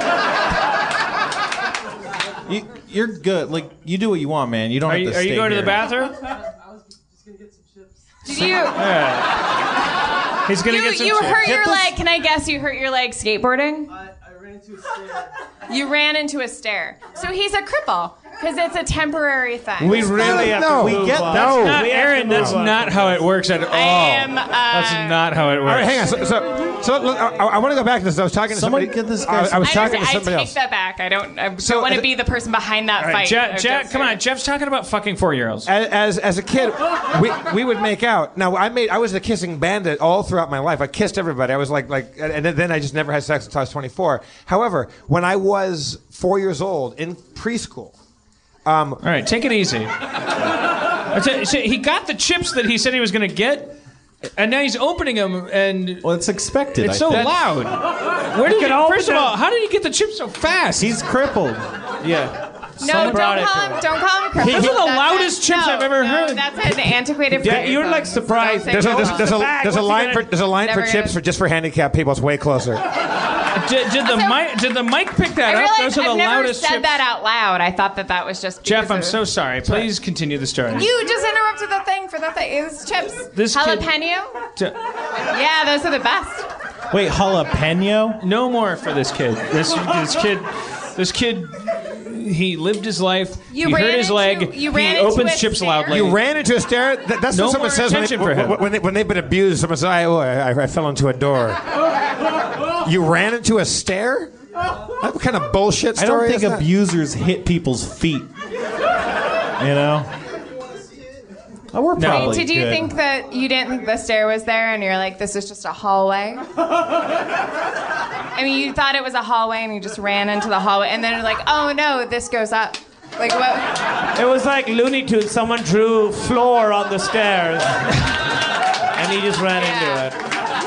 You're good. Like you do what you want, man. You don't have to Are stay you going to here. the bathroom? Did you? He's going to get some You chips. hurt your leg. Can I guess you hurt your leg skateboarding? I ran into a stair. You ran into a stair. So he's a cripple because it's a temporary thing. We really have to move on. Aaron, that's not how it works at all. That's not how it works. All right, hang on. So look, I want to go back to this. I was talking to somebody. Get this guy. I was talking to I somebody take else. that back. I don't want to be the person behind that fight. Jeff, come on. Jeff's talking about fucking 4-year-olds. As a kid, we would make out. Now I was a kissing bandit all throughout my life. I kissed everybody. I was like, and then I just never had sex until I was 24. However, when I was 4 years old in preschool. All right, take it easy. So he got the chips that he said he was going to get, and now he's opening them, and it's expected. It's so loud. First of all, how did he get the chips so fast? He's crippled. Yeah. No, don't call him crippled. Those are the loudest chips I've ever heard. That's an antiquated Yeah, phrase. you're like surprised. There's a line for just for handicapped people. It's way closer. Did the mic pick that up? Those are the I've never loudest said chips. that out loud. I thought that was just Jeff, I'm so sorry. Please continue the story. You just interrupted the thing for the thing. It was chips. This kid- jalapeno. Yeah, those are the best. Wait, jalapeno? No more for this kid. This kid. He lived his life. He hurt his leg. He opens chips loudly. You ran into a stair. That's No what someone more says attention for him. when they've been abused. Someone says, I fell into a door." You ran into a stair? What kind of bullshit I story don't is think that? abusers hit people's feet. You know? Oh, we're probably Did you good. think that you didn't think the stair was there and you're like, this is just a hallway? I mean, you thought it was a hallway and you just ran into the hallway and then you're like, oh no, this goes up. Like what? It was like Looney Tunes. Someone drew floor on the stairs, and he just ran into it.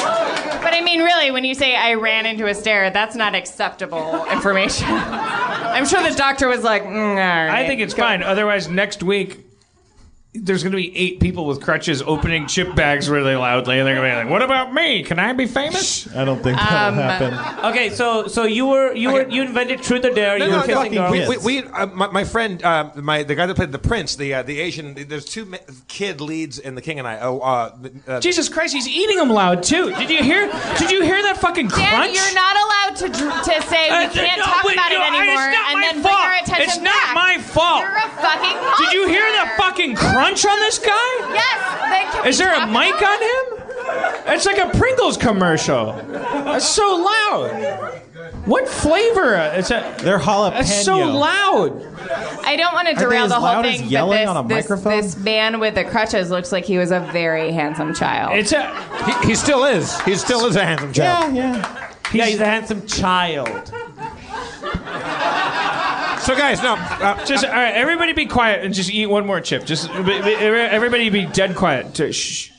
But I mean, really, when you say I ran into a stair, that's not acceptable information. I'm sure the doctor was like, all right. I think it's fine. Otherwise, next week, there's going to be 8 people with crutches opening chip bags really loudly, and they're going to be like, "What about me? Can I be famous?" I don't think that'll happen. Okay, so you invented Truth or Dare. You were kissing girls. My friend, the guy that played the prince, the Asian. There's 2 kid leads in The King and I. Jesus Christ, he's eating them loud too. Did you hear that fucking crunch? Dan, you're not allowed to say we can't talk about it anymore, and then bring our attention It's not my fault. You're a fucking monster. Did you hear the fucking crunch on this guy? Yes. Is there a mic on him? It's like a Pringles commercial. It's so loud. What flavor? They're jalapeno. It's so loud. I don't want to derail the whole thing, yelling on a but microphone? this man with the crutches looks like he was a very handsome child. He still is. He still is a handsome child. Yeah. He's a handsome child. So guys, no, just all right. Everybody, be quiet and just eat one more chip. Just everybody, be dead quiet. Shh.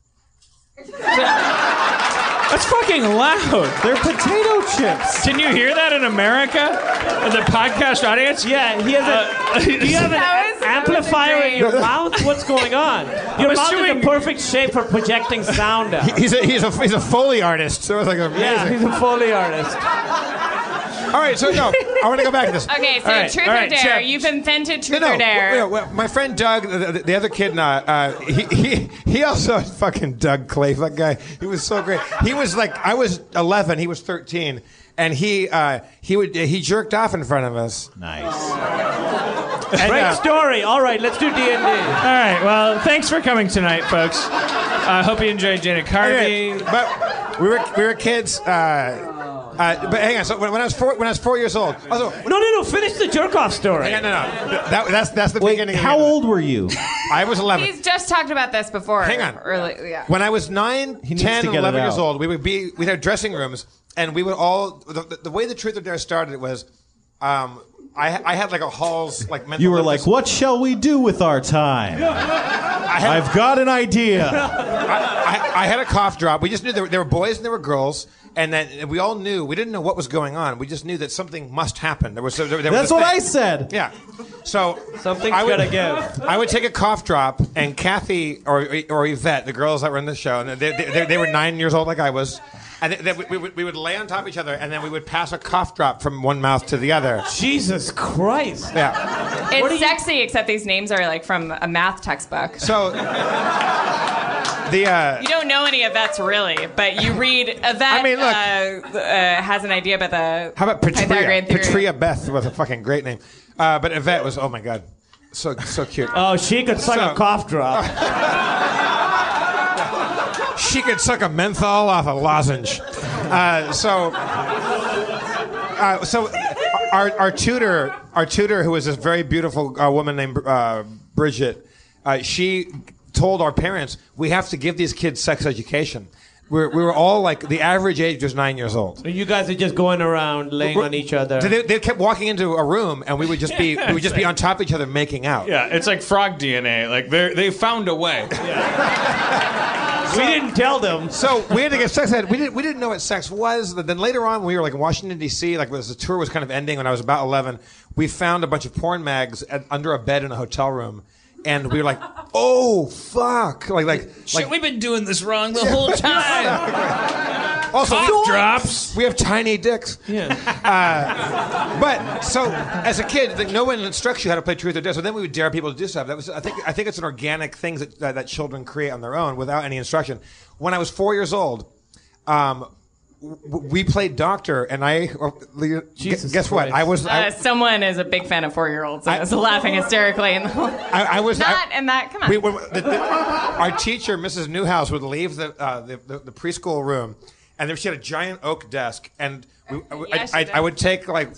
That's fucking loud. They're potato chips. Can you hear that in America? In the podcast audience? Yeah, he has do you have an amplifier in your mouth? What's going on? Your mouth is the perfect shape for projecting sound out. He's a Foley artist. So it's like amazing. Yeah, he's a Foley artist. All right, so no, I want to go back to this. Okay, so Truth or Dare. Jeff. You've invented Truth or Dare. Well, my friend Doug, the other kid, he also fucking Doug Clayfuck guy. He was so great. He was like, I was 11, he was 13, and he jerked off in front of us. Nice. Great story. All right, let's do D&D. All right, well, thanks for coming tonight, folks. I hope you enjoyed Dana Carvey. Okay, but we were kids. But hang on. So when I was 4 years old. Also, no. Finish the jerk off story. No. That's the beginning. How old were you? I was 11. He's just talked about this before. Hang on. Yeah. When I was 9, 10, 11 years old, we'd have dressing rooms, and we would all. The way the Truth or Dare started was, I had like a Hall's like mental. You were like, what shall we do with our time? I've got an idea. I had a cough drop. We just knew there were boys and there were girls, and then we all knew. We didn't know what was going on. We just knew that something must happen. That's what I said. Yeah. So something's gotta give. I would take a cough drop, and Kathy or Yvette, the girls that were in the show, and they were 9 years old like I was. And we would lay on top of each other, and then we would pass a cough drop from one mouth to the other. Jesus Christ! Yeah, it's sexy, except these names are like from a math textbook. So you don't know any of that's really, but you read Yvette. I mean, look, has an idea about the how about Pythagorean theory. Patria Beth was a fucking great name, but Yvette was, oh my god, so cute. Oh, she could suck a cough drop. She could suck a menthol off a lozenge. So our tutor, who was this very beautiful woman named Bridget, she told our parents, we have to give these kids sex education. We were all like, the average age was 9 years old. You guys are just going around laying on each other. They kept walking into a room, and we would just be on top of each other making out. Yeah, it's like frog DNA. Like they found a way. Yeah. We didn't tell them. So we had to get sex ed. We didn't know what sex was. Then later on, when we were like in Washington D.C., like as the tour was kind of ending, when I was about 11, we found a bunch of porn mags under a bed in a hotel room. And we were like, "Oh fuck!" Like, we've been doing this wrong the whole time. Also, cough drops. We have tiny dicks. Yeah. But so, as a kid, like, no one instructs you how to play Truth or Dare. So then we would dare people to do stuff. That was, I think, it's an organic thing that children create on their own without any instruction. When I was 4 years old, we played doctor, and guess what? I was. Someone is a big fan of 4-year-olds and was laughing hysterically. I was not in that. Come on. Our teacher, Mrs. Newhouse, would leave the preschool room, and she had a giant oak desk, and I would take like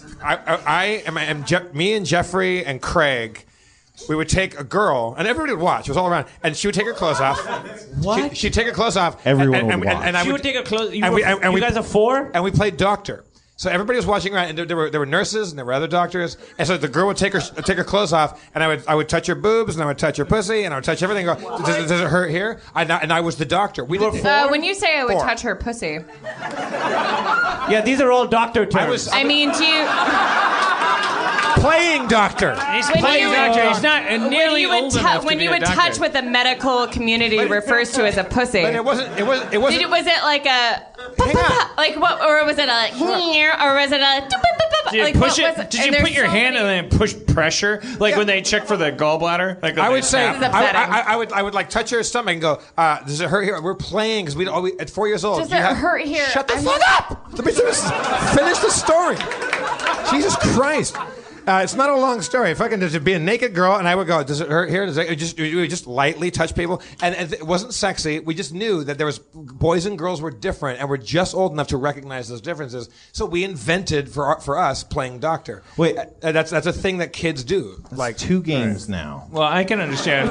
me and Jeffrey and Craig. We would take a girl, and everybody would watch. It was all around, and she would take her clothes off. What? She'd take her clothes off. Everyone would watch. And She would take her clothes. You guys are 4? And we played doctor. So everybody was watching around, and there were nurses, and there were other doctors. And so the girl would take her clothes off, and I would touch her boobs, and I would touch her pussy, and I would touch everything. And go, does it hurt here? And I was the doctor. We were 4. When you say I would 4. touch her pussy, yeah, these are all doctor terms. I mean, do you? playing doctor. He's playing doctor. He's not nearly old enough to when be you a would doctor. touch what the medical community refers to as a pussy. But it wasn't. Was it like a like what, or was it a or was it a Did you like push what it? was Did you put your hand and then push pressure, like when they check for the gallbladder? Like when I they would say, tap? I would like touch her stomach and go, does it hurt here? We're playing because we at 4 years old. Does it hurt here? Shut the fuck up! Let me just finish the story. Jesus Christ. It's not a long story. Fucking, there's be a naked girl, and I would go, does it hurt here? We would just lightly touch people, and it wasn't sexy. We just knew that there was boys and girls were different, and we're just old enough to recognize those differences. So we invented for us playing doctor. Wait, that's a thing that kids do. Like 2 games now. Well, I can understand.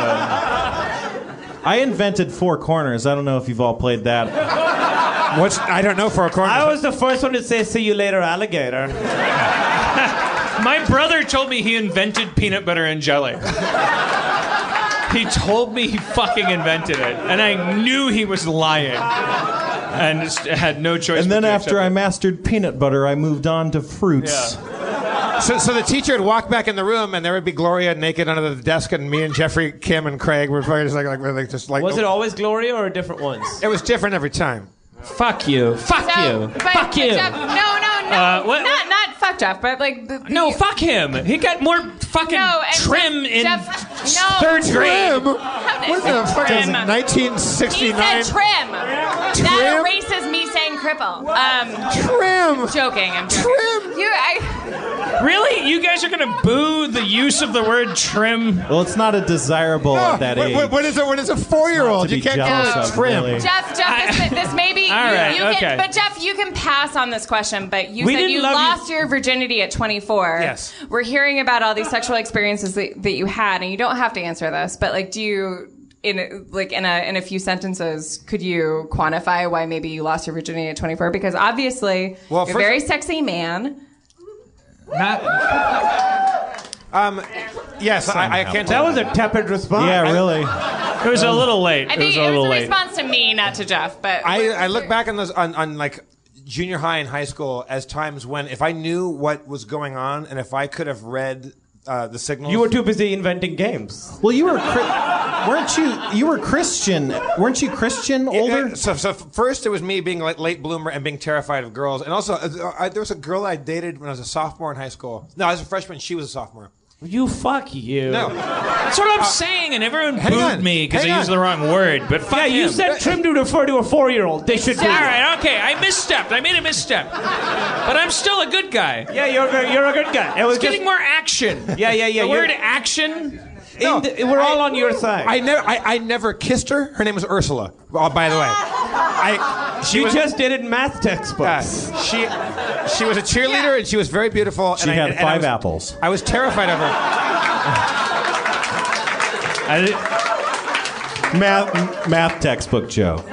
I invented 4 corners. I don't know if you've all played that. I don't know 4 corners. I was the first one to say, "See you later, alligator." My brother told me he invented peanut butter and jelly. He told me he fucking invented it, and I knew he was lying, and just had no choice. And then but to after accept I it. mastered peanut butter, I moved on to fruits. Yeah. So the teacher would walk back in the room, and there would be Gloria naked under the desk, and me and Jeffrey, Kim, and Craig were just like. Was it always Gloria or different ones? It was different every time. Fuck you. Fuck you. Fuck you. Jeff, no, not fuck Jeff, but like No, fuck him. He got more fucking trim in third grade. What the fuck is it? 1969? He said trim. That erases me saying cripple. Trim. Joking. I'm joking. Trim. Really? You guys are gonna boo the use of the word trim? Well, it's not a desirable at that age. When is a 4-year-old? To You be can't jealous call it of, trim. really. Jeff, this may be. All right, you okay. can, but Jeff, you can pass on this question. But you We said didn't you love you- lost your virginity at 24. Yes. We're hearing about all these sexual experiences that you had, and you don't have to answer this. But like, do you? In a few sentences, could you quantify why maybe you lost your virginity at 24? Because obviously, you're a very sexy man. Yes, I can't. That was a tepid response. Yeah, really. It was a little late. I think it was a response to me, not to Jeff. But I look back on those on like junior high and high school as times when if I knew what was going on and if I could have read the signals. You were too busy inventing games. Well, you were weren't you? You were Christian, weren't you? Christian, older. So first it was me being like late bloomer and being terrified of girls, and also there was a girl I dated when I was a sophomore in high school. No, I was a freshman. She was a sophomore. You fuck you. No. That's what I'm saying, and everyone hang booed on, me because hang I used on. the wrong word. But fuck Yeah, you him. said trim to refer to a 4-year-old. They should. All right, okay, I misstepped. I made a misstep, but I'm still a good guy. Yeah, you're a good guy. It was It's getting more action. Yeah. The word action. We're all on your side. I never kissed her. Her name was Ursula. By the way, She just did it in math textbooks. She was a cheerleader and she was very beautiful. She had 5 apples. I was terrified of her. Math textbook, Joe.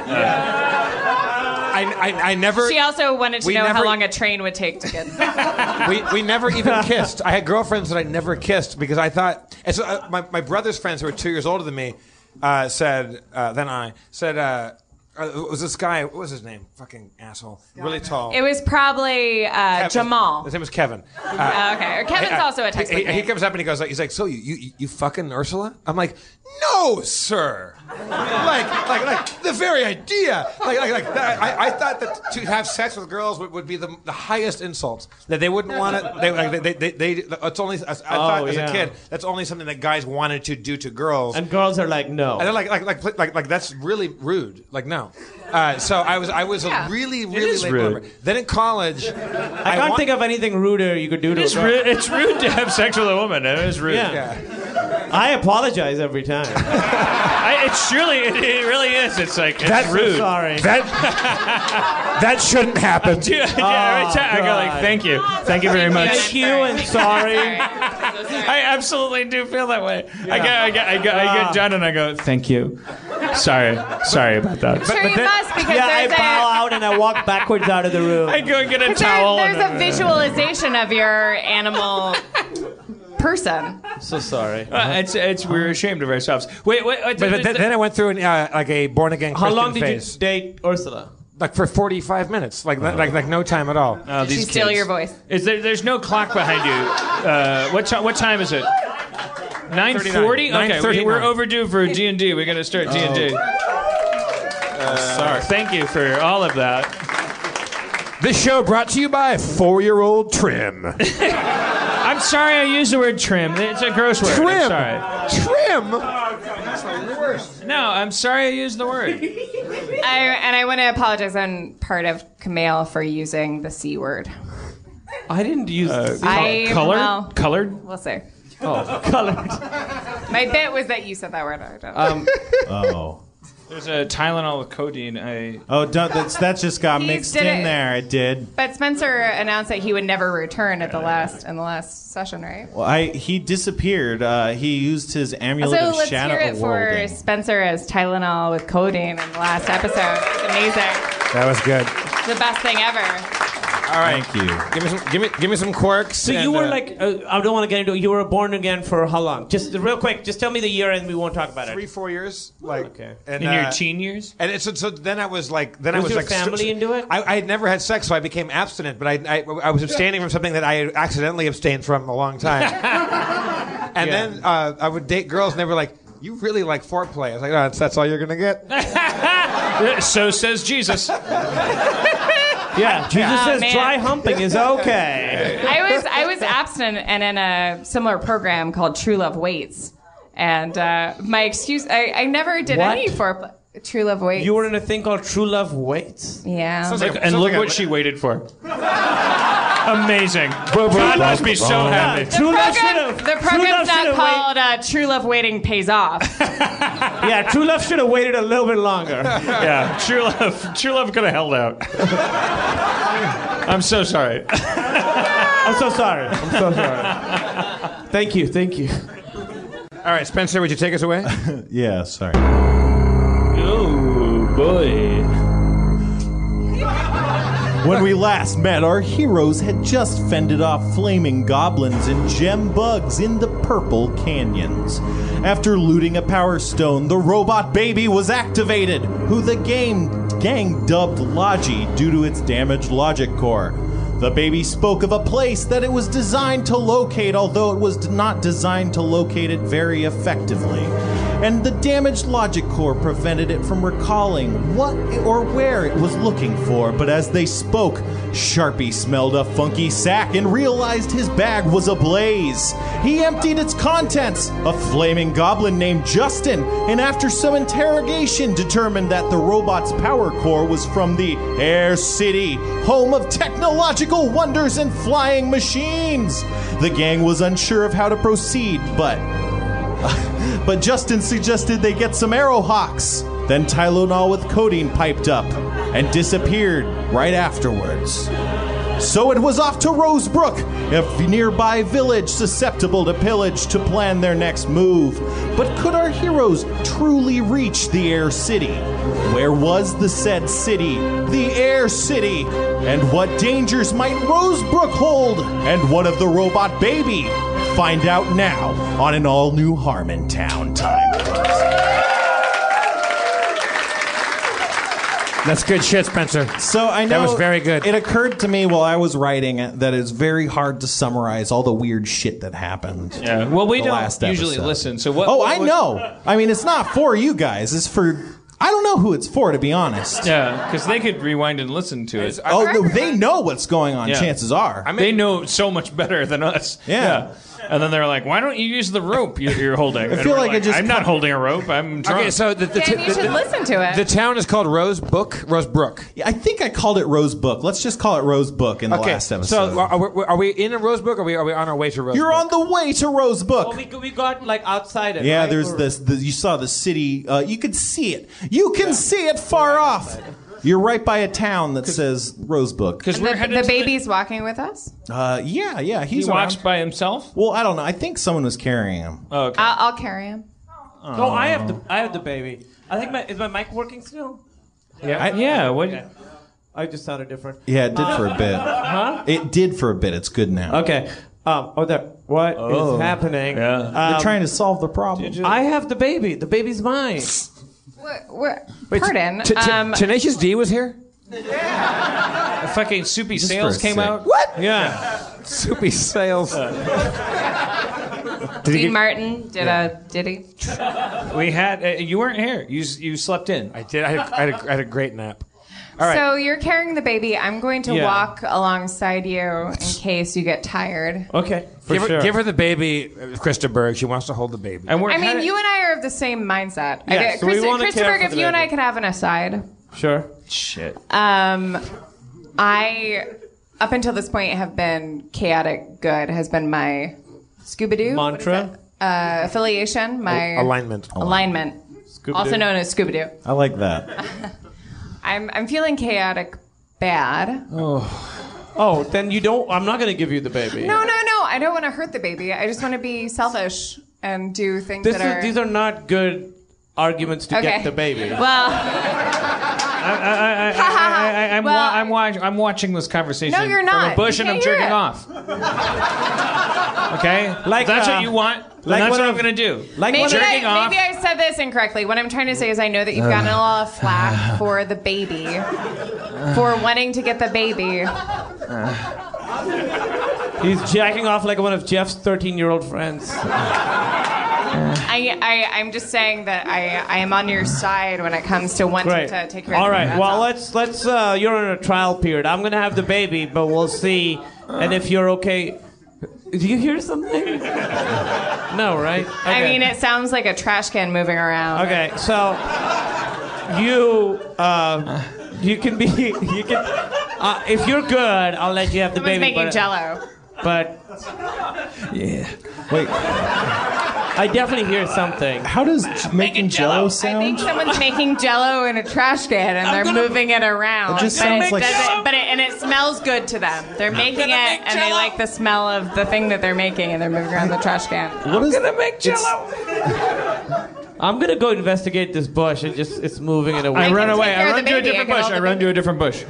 I never. she also wanted to know how never- long a train would take to get. we never even kissed. I had girlfriends that I never kissed because I thought. And so my brother's friends who were 2 years older than me said. It was this guy. What was his name? Fucking asshole. Really tall. It was probably Jamal. His name was Kevin. Okay, or Kevin's also a textbook He name. comes up and he goes, he's like, so you fucking Ursula? I'm like, no, sir. like the very idea. I thought that to have sex with girls would be the highest insult. That they wouldn't want it. They it's only. I thought as a kid that's only something that guys wanted to do to girls. And girls are like, no. And they're like that's really rude. Like no. So I was a really late bloomer. Then in college, I can't think of anything ruder you could do to a girl. It's rude to have sex with a woman. It is rude. Yeah. I apologize every time. It really is. It's like it's rude. So sorry. That shouldn't happen. Every time I go like, thank you very much. Thank you and sorry. I absolutely do feel that way. I get done and I go, thank you. Sorry about that. Sure, you must because I there's bow out and I walk backwards out of the room. I go and get a towel. There's a visualization of your animal person. So sorry. We're ashamed of ourselves. Wait. But then I went through like a born again How Christian long did phase. you date Ursula? like for 45 minutes, like no time at all. Did she steal your voice? There's no clock behind you. What time is it? 9:40. Okay, we're overdue for D&D. We got to start D&D. Sorry. Thank you for all of that. This show brought to you by 4-year-old Trim. I'm sorry I used the word trim. It's a gross word. Trim. I'm sorry. Trim. That's the worst. No, I'm sorry I used the word. I want to apologize on part of Kumail for using the C word. I didn't use colored. Colored. We'll see. Oh, colored. My bit was that you said that word. I don't. Oh. There's a Tylenol with codeine. That just got mixed in there. It did. But Spencer announced that he would never return in the last session, right? Well, he disappeared. He used his amulet So of let's shadow hear it for worlding. Spencer as Tylenol with codeine in the last episode. It's amazing. That was good. It's the best thing ever. All right. Thank you. Give me some quirks. So you were like, I don't want to get into it. You were born again for how long? Just real quick, just tell me the year and we won't talk about it. 3-4 years. Like, okay. And, in your teen years? And so then I was like, was your family into it? I had never had sex, so I became abstinent. But I was abstaining from something that I had accidentally abstained from a long time. And then I would date girls, and they were like, "You really like foreplay." I was like, "No, that's all you're gonna get." So says Jesus. Yeah, Jesus says dry humping is okay. I was abstinent and in a similar program called True Love Waits, and my excuse I never did any for True Love Waits. You were in a thing called True Love Waits? Yeah. Look what she waited for. Amazing. God must be so happy. The program's not called True Love Waiting Pays Off. Yeah, True Love should have waited a little bit longer. Yeah, True Love could have held out. I'm so sorry. I'm so sorry. Thank you. All right, Spencer, would you take us away? Yeah, sorry. Oh, boy. When we last met, our heroes had just fended off flaming goblins and gem bugs in the purple canyons. After looting a power stone, the robot baby was activated, who the gang dubbed Logi due to its damaged logic core. The baby spoke of a place that it was designed to locate, although it was not designed to locate it very effectively. And the damaged logic core prevented it from recalling what or where it was looking for. But as they spoke, Sharpie smelled a funky sack and realized his bag was ablaze. He emptied its contents, a flaming goblin named Justin, and after some interrogation determined that the robot's power core was from the Air City, home of technological wonders and flying machines. The gang was unsure of how to proceed, but Justin suggested they get some Arrowhawks. Then Tylenol with codeine piped up and disappeared right afterwards. So it was off to Rosebrook, a nearby village susceptible to pillage, to plan their next move. But could our heroes truly reach the Air City? Where was the said city, the Air City? And what dangers might Rosebrook hold? And what of the robot baby? Find out now on an all-new Harmontown time. That's good shit, Spencer. So I know that was very good. It occurred to me while I was writing it that it's very hard to summarize all the weird shit that happened. Yeah. Well, we the don't last usually episode. listen. So what? Oh, I know. I mean, it's not for you guys. It's for. I don't know who it's for, to be honest. Yeah, because they could rewind and listen to it. Oh, no, they know what's going on. Yeah. Chances are. They know so much better than us. Yeah. And then they're like, "Why don't you use the rope you're holding?" I feel like it just I'm not holding a rope. I'm drunk. Okay, so Dan, you should listen to it. The town is called Rosebrook. Yeah, I think I called it Rosebrook. Let's just call it Rosebrook in the last episode. So are we in a Rosebrook, or are we on our way to Rosebrook? You're on the way to Rosebrook. Oh, we got like outside it. Yeah, right? there's you saw the city. You could see it. You can see it far off. You're right by a town that says Rosebrook. Because the baby's walking with us? Yeah, he he's walks around. by himself. Well, I don't know. I think someone was carrying him. Oh, okay. I'll carry him. Oh, I have the baby. I think is my mic working still? Yeah. What? Okay. I just sounded different. Yeah, it did for a bit. Huh? It did for a bit. It's good now. Okay. What is happening? Yeah. They're trying to solve the problem. I have the baby. The baby's mine. Pardon. Tenacious D was here? Fucking Soupy Just Sales for a came sec. out. What? Yeah. Soupy Sales. Dean Martin did a ditty. We had you weren't here. You slept in. I did. I had a great nap. All right. So you're carrying the baby. I'm going to Yeah. walk alongside you in case you get tired. Okay. Give her the baby, Krista Berg. She wants to hold the baby. And we're I mean, kinda- you and I are of the same mindset. Yes, so we wanna Krista care Berg, for if the you and I baby. could have an aside. Sure. Shit. I, up until this point, have been chaotic good, has been my Scooby-Doo. Mantra. Affiliation, my Alignment. also known as Scooby-Doo. I like that. I'm feeling chaotic bad. Oh, then you don't. I'm not going to give you the baby. No. I don't want to hurt the baby. I just want to be selfish and do things These are not good arguments to get the baby. Well, I'm watching this conversation. No, you're From not. a bush, You and I'm can't hear jerking it. off. Okay, Like, that's what you want. Then that's what I'm gonna do. maybe jerking off. I said this incorrectly. What I'm trying to say is I know that you've gotten a lot of flack for the baby, for wanting to get the baby. He's jacking off like one of Jeff's 13-year-old friends. I'm just saying that I am on your side when it comes to wanting Great. to take care of All the right. baby. Well, let's. You're in a trial period. I'm gonna have the baby, but we'll see. And if you're okay, do you hear something? No, right? Okay. I mean, it sounds like a trash can moving around. Okay, so you can be if you're good, I'll let you have the Someone's baby. making Jello. But Yeah. Wait. I definitely hear something. How does making Jello I think sound? someone's making Jello in a trash can and they're moving it around. It just But sounds like- and it smells good to them. They're making it and they like the smell of the thing that they're making and they're moving around the trash can. What is gonna make Jello. I'm gonna go investigate this bush. It's moving in a way. I run away. take care I of run the to a baby. I different can bush. hold I the run baby. to a different bush.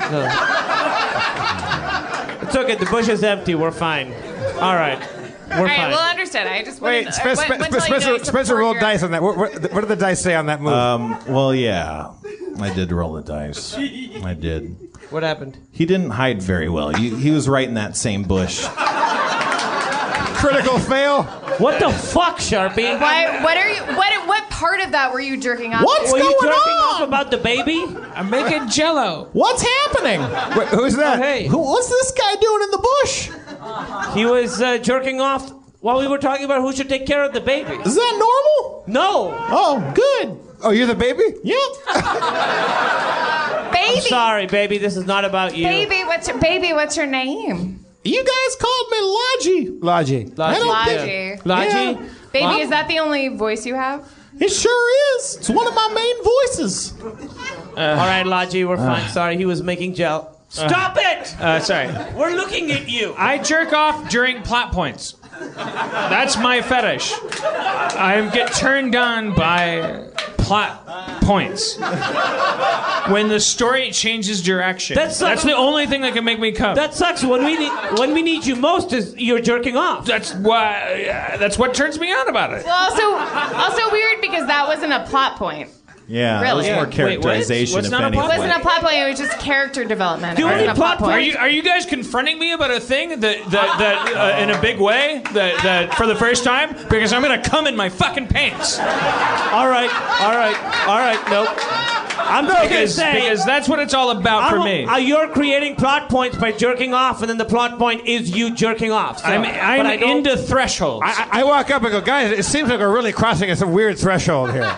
It's okay. The bush is empty. We're fine. All right. We're All right, fine. well, understood. I just Wait, wanted Spencer rolled dice on that. What did the dice say on that move? Well, yeah. I did roll the dice. I did. What happened? He didn't hide very well. He was right in that same bush. Critical fail. What the fuck, Sharpie? Why? What part of that were you jerking off? What's to? Were you going jerking on? off about the baby? I'm making Jello. What's happening? Wait, who's that? Oh, hey. What's this guy doing in the bush? He was jerking off while we were talking about who should take care of the baby. Is that normal? No. Oh, good. Oh, you're the baby? Yep. Baby, I'm sorry, baby. This is not about you. baby, what's your name? You guys called me Logie. Logie. Logie. Logie? Yeah. Baby, is that the only voice you have? It sure is. It's one of my main voices. All right, Logie, we're fine. Sorry, he was making gel. Stop it! Sorry. We're looking at you. I jerk off during plot points. That's my fetish. I get turned on by plot points. When the story changes direction. That's the only thing that can make me come. That sucks. When we need you most is you're jerking off. That's why. That's what turns me on about it. Well, also weird because that wasn't a plot point. Yeah, Really? it was more Wait, characterization, what's if not a anything. plot It wasn't a plot point. It was just character development. The It wasn't only a plot plot point. Are you guys confronting me about a thing that in a big way that for the first time? Because I'm gonna come in my fucking pants. All right. Nope. I'm just gonna say Because that's what it's all about for me. You're creating plot points by jerking off, and then the plot point is you jerking off. So, I'm but I don't- into thresholds. I walk up and go, guys, it seems like we're really crossing some weird threshold here.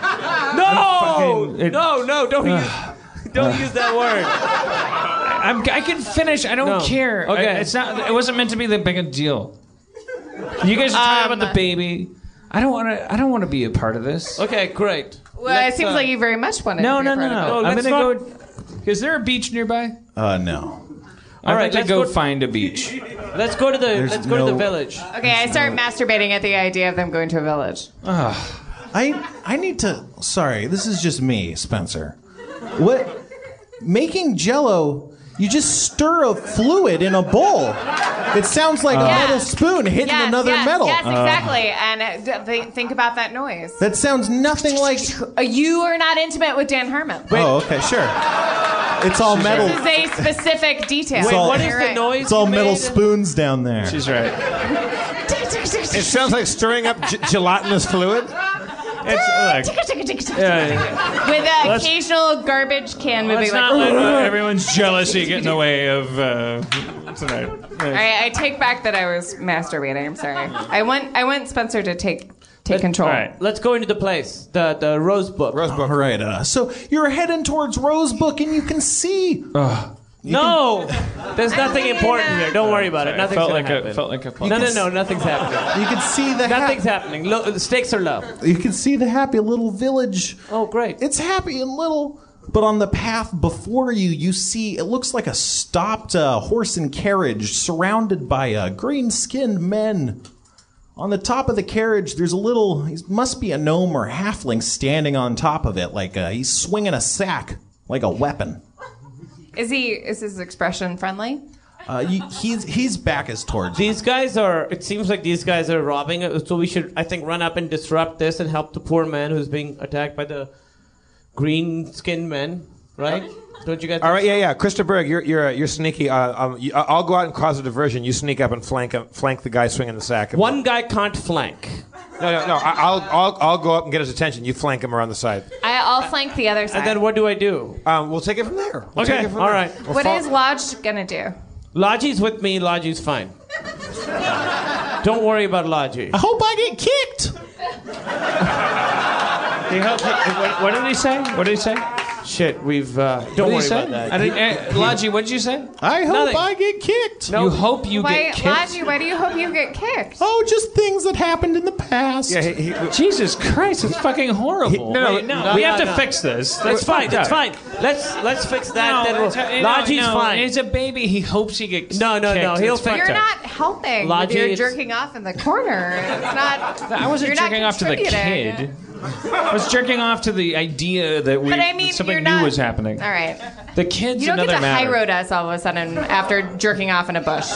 No, don't use that word. I can finish. I don't No. care. Okay. It's not. It wasn't meant to be that big a deal. You guys are talking about the baby. I don't want to be a part of this. Okay, great. Well, it seems like you very much wanted No. to be a part of it. No, I'm let's gonna not- go. Is there a beach nearby? No. I'd right, like to let's go go- find a beach. Let's go to the There's to the no- village. Okay, I start masturbating at the idea of them going to a village. I need to. Sorry, this is just me, Spencer. What? Making Jello? You just stir a fluid in a bowl. It sounds like a metal spoon hitting another metal. Yes, exactly. And think about that noise. That sounds nothing like. You are not intimate with Dan Harmon. Oh, okay, sure. It's all metal. This is a specific detail. Wait, what is You're the right. noise? It's all you metal made? spoons down there. She's right. It sounds like stirring up gelatinous fluid. It's like, With an occasional garbage can moving. let's not let everyone's jealousy get in the way of tonight. All right, I take back that I was masturbating. I'm sorry. I want Spencer to take control. All right, let's go into the place, the Rose Book. All right. So you're heading towards Rosebook, and you can see. No, there's nothing important here. Don't worry about it. Nothing's Felt gonna like happen. felt like a No, nothing's happening. You can see the. Nothing's happening. The stakes are low. You can see the happy little village. Oh, great. It's happy and little. But on the path before you, you see it looks like a stopped horse and carriage surrounded by green-skinned men. On the top of the carriage, there's he must be a gnome or halfling standing on top of it, like he's swinging a sack like a weapon. Is his expression friendly? His back is towards you. These guys are. It seems like these guys are robbing it. So we should, I think, run up and disrupt this and help the poor man who's being attacked by the green-skinned men. Right? Don't you guys? All right, yeah. Krista Berg, you're sneaky. I'll go out and cause a diversion. You sneak up and flank the guy swinging the sack. One guy can't flank. No. I'll go up and get his attention. You flank him around the side. I'll flank the other side. And then what do I do? We'll take it from there. Okay. All right. What is Lodge gonna do? Logi's with me. Logi's fine. Don't worry about Logi. I hope I get kicked. What did he say? What did he say? Shit, we've. Don't worry about that. Logi, what did you say? I hope Nothing. I get kicked. You hope you get kicked? Lodge, why do you hope you get kicked? Oh, just things that happened in the past. Yeah, Jesus Christ, it's fucking horrible. We have to fix this. That's fine. That's fine. Let's fix that. Logi's fine. It's a baby. He hopes he gets No. kicked. He'll It's fix You're it. not helping. Logi, You're it's- jerking off in the corner. It's not. I wasn't you're not jerking off to the contributing. kid. I was jerking off to the idea that But I mean, something you're new not- was happening. All right. The kid's You don't another get to high matter. road us all of a sudden after jerking off in a bush.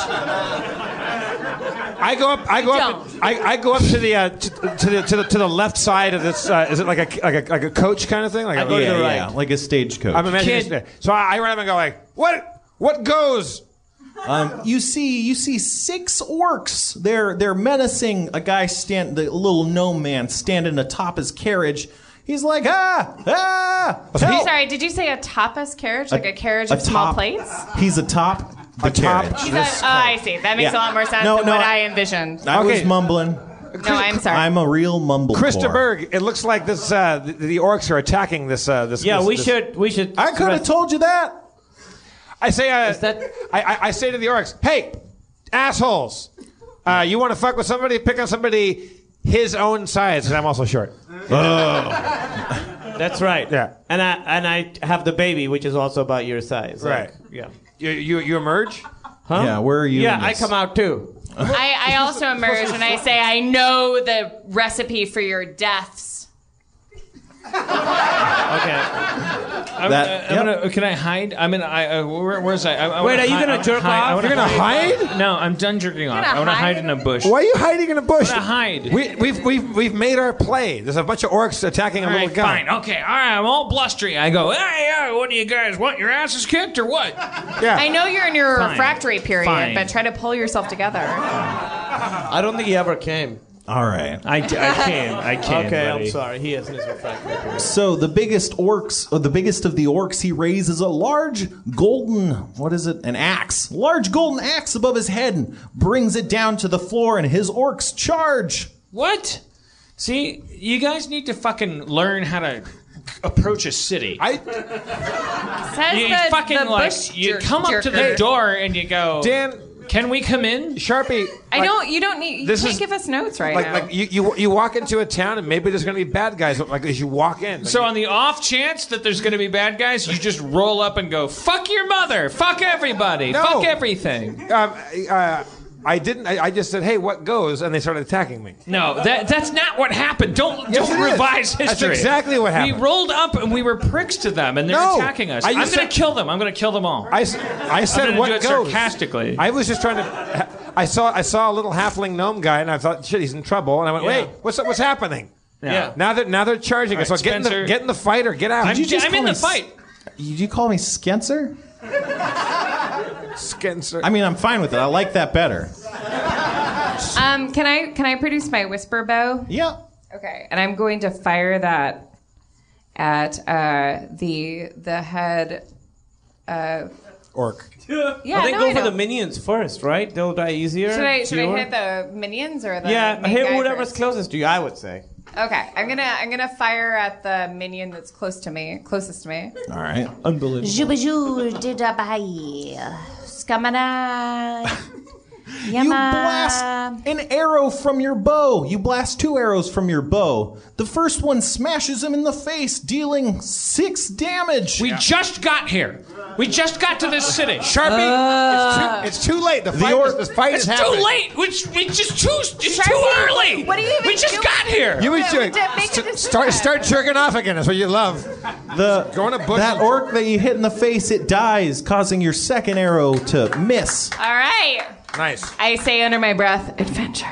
I go up to the left side of this. Is it like a coach kind of thing? Like I go to the right. Yeah, like a stagecoach. I'm imagining. So I run up and go like, what goes? You see 6 orcs. They're menacing a guy the little gnome man standing atop his carriage. He's like, help! Sorry, did you say a tapas carriage? Like a carriage of small plates? He's atop the carriage. I see. That makes a lot more sense than what I envisioned. I was mumbling. No, I'm sorry. I'm a real mumblecore. Krista Berg, it looks like this. The orcs are attacking this. Yeah, we should. I could have told you that. I say, I say to the orcs, hey, assholes, you want to fuck with somebody? Pick on somebody his own size, because I'm also short. That's right. Yeah. And I have the baby, which is also about your size. Right. Yeah. You emerge? Huh? Yeah, where are you? Yeah, in I this? come out too. I also emerge and I say, I know the recipe for your deaths. Okay. Can I hide? Where's I Wait, are you gonna jerk off? You're gonna hide? No, I'm done jerking off. gonna I want to hide? hide in a bush. Why are you hiding in a bush? I want to hide. We've made our play. There's a bunch of orcs attacking a All little right, guy. fine. Okay, all right. I'm all blustery. I go, hey, what do you guys want? Your asses kicked or what? Yeah. I know you're in your Fine. refractory period, Fine. but try to pull yourself together. I don't think he ever came. All right. I can. Okay, buddy. I'm sorry. He is in his refractory period. So the biggest of the orcs, he raises a large golden, an axe. Large golden axe above his head and brings it down to the floor, and his orcs charge. What? See, you guys need to fucking learn how to approach a city. Says You the fucking the like bush you come up to the jerker. door and you go, Dan, can we come in? Sharpie. You don't need. You this can't is- give us notes right now. Like you walk into a town and maybe there's going to be bad guys. Like as you walk in. So on the off chance that there's going to be bad guys, you just roll up and go, fuck your mother, fuck everybody, No. fuck everything. I didn't. I just said, "Hey, what goes?" And they started attacking me. No, that's not what happened. Don't Yes, it is. revise history. That's exactly what happened. We rolled up and we were pricks to them, and they're No. attacking us. I I'm just going to said- kill them. I'm going to kill them all. I said, I'm "What gonna do it goes?" sarcastically. I was just trying to. I saw a little halfling gnome guy, and I thought, "Shit, he's in trouble." And I went, Yeah. "Wait, what's happening?" Yeah. Now they're charging us. So All right, get in the Spencer. fight or get out. I'm in the fight. You call me Skencer? Skencer. I mean, I'm fine with it. I like that better. Can I produce my whisper bow? Yeah. Okay, and I'm going to fire that at the head. Orc. Yeah, I think go for know. the minions first, right? They'll die easier. Should I fewer. hit the minions or the Yeah, main hit guy whatever's first? closest to you. I would say. Okay, I'm gonna fire at the minion that's closest to me. All right. Unbelievable. Jubajoo didabai. Skamana. You blast an arrow from your bow. You blast 2 arrows from your bow. The first one smashes him in the face, dealing 6 damage. We just got here. We just got to this city. Sharpie, it's too late. The fight is happening. It's too late. It's too early. What are you even We just doing? got here. You Yeah, should make a decision. start jerking off again. That's what you love. Going to bush. That orc that you hit in the face, it dies, causing your second arrow to miss. All right. Nice. I say under my breath, adventure.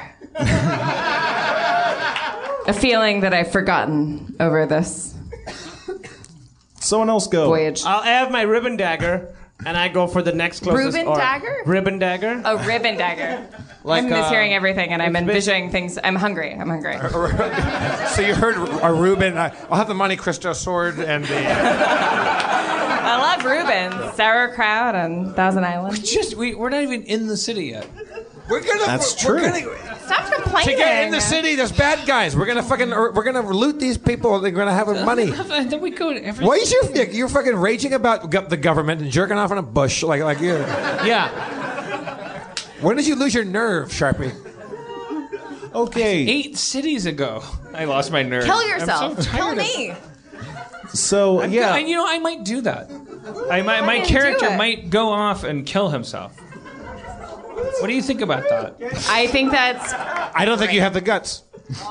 A feeling that I've forgotten over this Someone else go. voyage. I have my ribbon dagger, and I go for the next closest. Reuben orc. dagger? Ribbon dagger. A ribbon dagger. Like, I'm mishearing everything, and I'm it's envisioning things. I'm hungry. So you heard a Reuben. I'll have the Monte Cristo sword and the. I love Reuben, sauerkraut, and Thousand Island. We're not even in the city yet. That's true. Stop complaining. To get in the city, there's bad guys. We're gonna loot these people. They're gonna have money. Then we go to every. Why is you're fucking raging about the government and jerking off in a bush like you? Yeah. When did you lose your nerve, Sharpie? Okay. 8 cities ago, I lost my nerve. Kill yourself. I'm so Kill tired me. So, yeah. I might do that. My ahead, character do it. might go off and kill himself. What do you think about that? I think that's. I don't think you have the guts.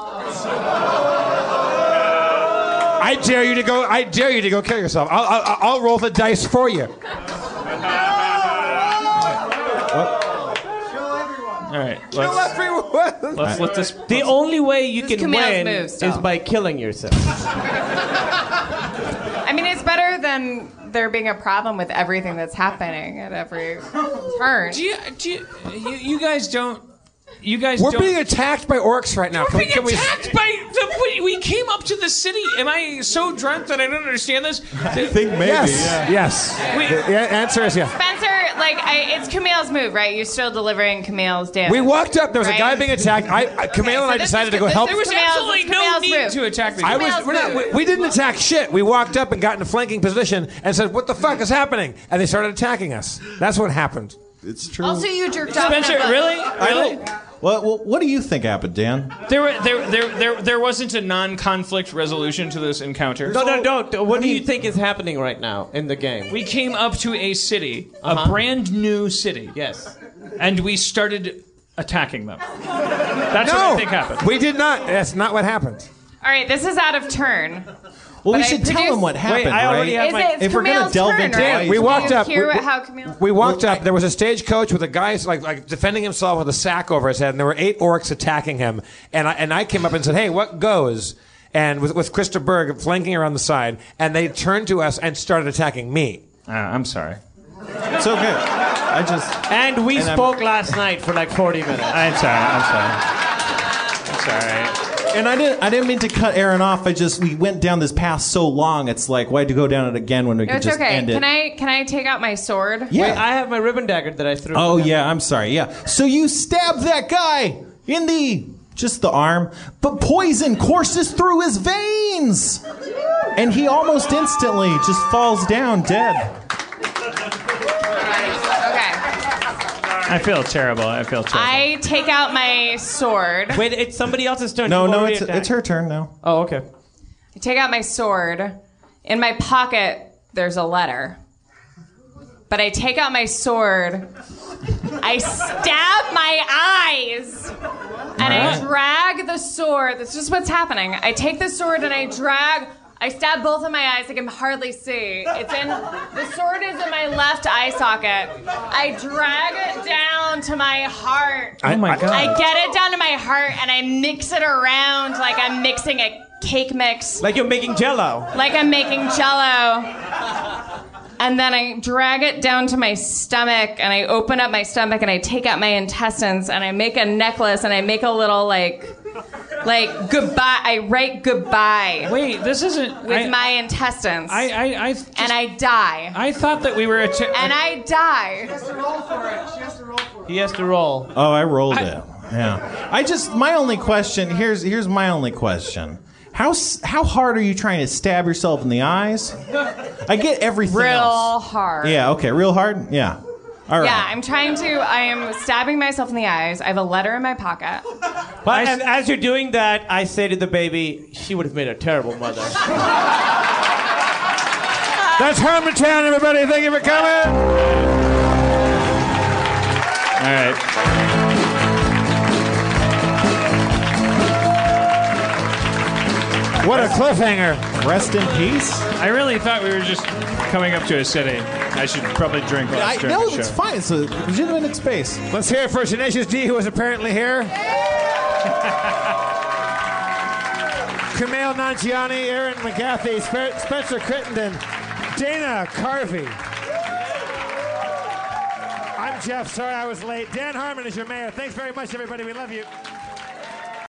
I dare you to go. I dare you to go kill yourself. I'll roll the dice for you. All right, Kill everyone. let's let this. The only way you can Camille's win move, is stop. by killing yourself. I mean, it's better than there being a problem with everything that's happening at every turn. You guys don't. You guys We're don't. being attacked by orcs right now. We're being attacked by. We came up to the city. Am I so drunk that I don't understand this? I think maybe. Yes. The answer is yes. Spencer, it's Camille's move, right? You're still delivering Camille's damage. We walked up. There was a guy right? being attacked. Camille and I decided to go help. There was absolutely no Camille's need move. to attack me. We didn't attack shit. We walked up and got in a flanking position and said, "What the fuck is happening?" And they started attacking us. That's what happened. It's true. Also, you jerked off. Spencer, in a really? butt. Well, what do you think happened, Dan? There wasn't a non-conflict resolution to this encounter. No. What do you think is happening right now in the game? We came up to a city, a brand new city. Yes. And we started attacking them. That's what I think happened. We did not. That's not what happened. All right, this is out of turn. Well, we But I should tell produced- them what happened, I already right? have my. It's If we're gonna Camille's delve turn, into right? it, we walked Did you up. hear how Camille? We walked up. There was a stagecoach with a guy like defending himself with a sack over his head, and there were 8 orcs attacking him. And I came up and said, "Hey, what goes?" And with Krista Berg flanking around the side, and they turned to us and started attacking me. I'm sorry. It's okay. And we spoke last night for like 40 minutes. I'm sorry. And I didn't mean to cut Aaron off. We went down this path so long. It's like, why'd you go down it again when we No, could it's just okay. end it? Can I take out my sword? Yeah. Wait, I have my ribbon dagger that I threw. Oh yeah, I'm sorry. Yeah. So you stabbed that guy in the arm, but poison courses through his veins, and he almost instantly just falls down dead. Okay. I feel terrible. I take out my sword. Wait, it's somebody else's turn. No, You've no, already it's attacked. her turn now. Oh, okay. I take out my sword. In my pocket, there's a letter. But I take out my sword. I stab my eyes. And I drag the sword. This is what's happening. I take the sword and I stab both of my eyes. I can hardly see. The sword is in my left eye socket. I drag it down to my heart. Oh my God. I get it down to my heart and I mix it around like I'm mixing a cake mix. Like you're making Jello. Like I'm making Jello. And then I drag it down to my stomach, and I open up my stomach, and I take out my intestines, and I make a necklace, and I make a little, like goodbye. I write goodbye. Wait, this isn't... With my intestines. And I die. I thought that we were... And I die. She has to roll for it. He has to roll. Oh, I rolled it. Yeah. My only question, here's my only question. How hard are you trying to stab yourself in the eyes? I get everything Real else. hard. Yeah, okay, real hard? Yeah. All right. Yeah, I am stabbing myself in the eyes. I have a letter in my pocket. But and as you're doing that, I say to the baby, she would have made a terrible mother. That's Harmontown, everybody. Thank you for coming. All right. What a cliffhanger. Rest in peace. I really thought we were just coming up to a city. I should probably drink less during No, the show. it's fine. It's a legitimate space. Let's hear it for Tenacious D, who was apparently here. Kumail Nanjiani, Aaron McGathy, Spencer Crittenden, Dana Carvey. I'm Jeff. Sorry I was late. Dan Harmon is your mayor. Thanks very much, everybody. We love you.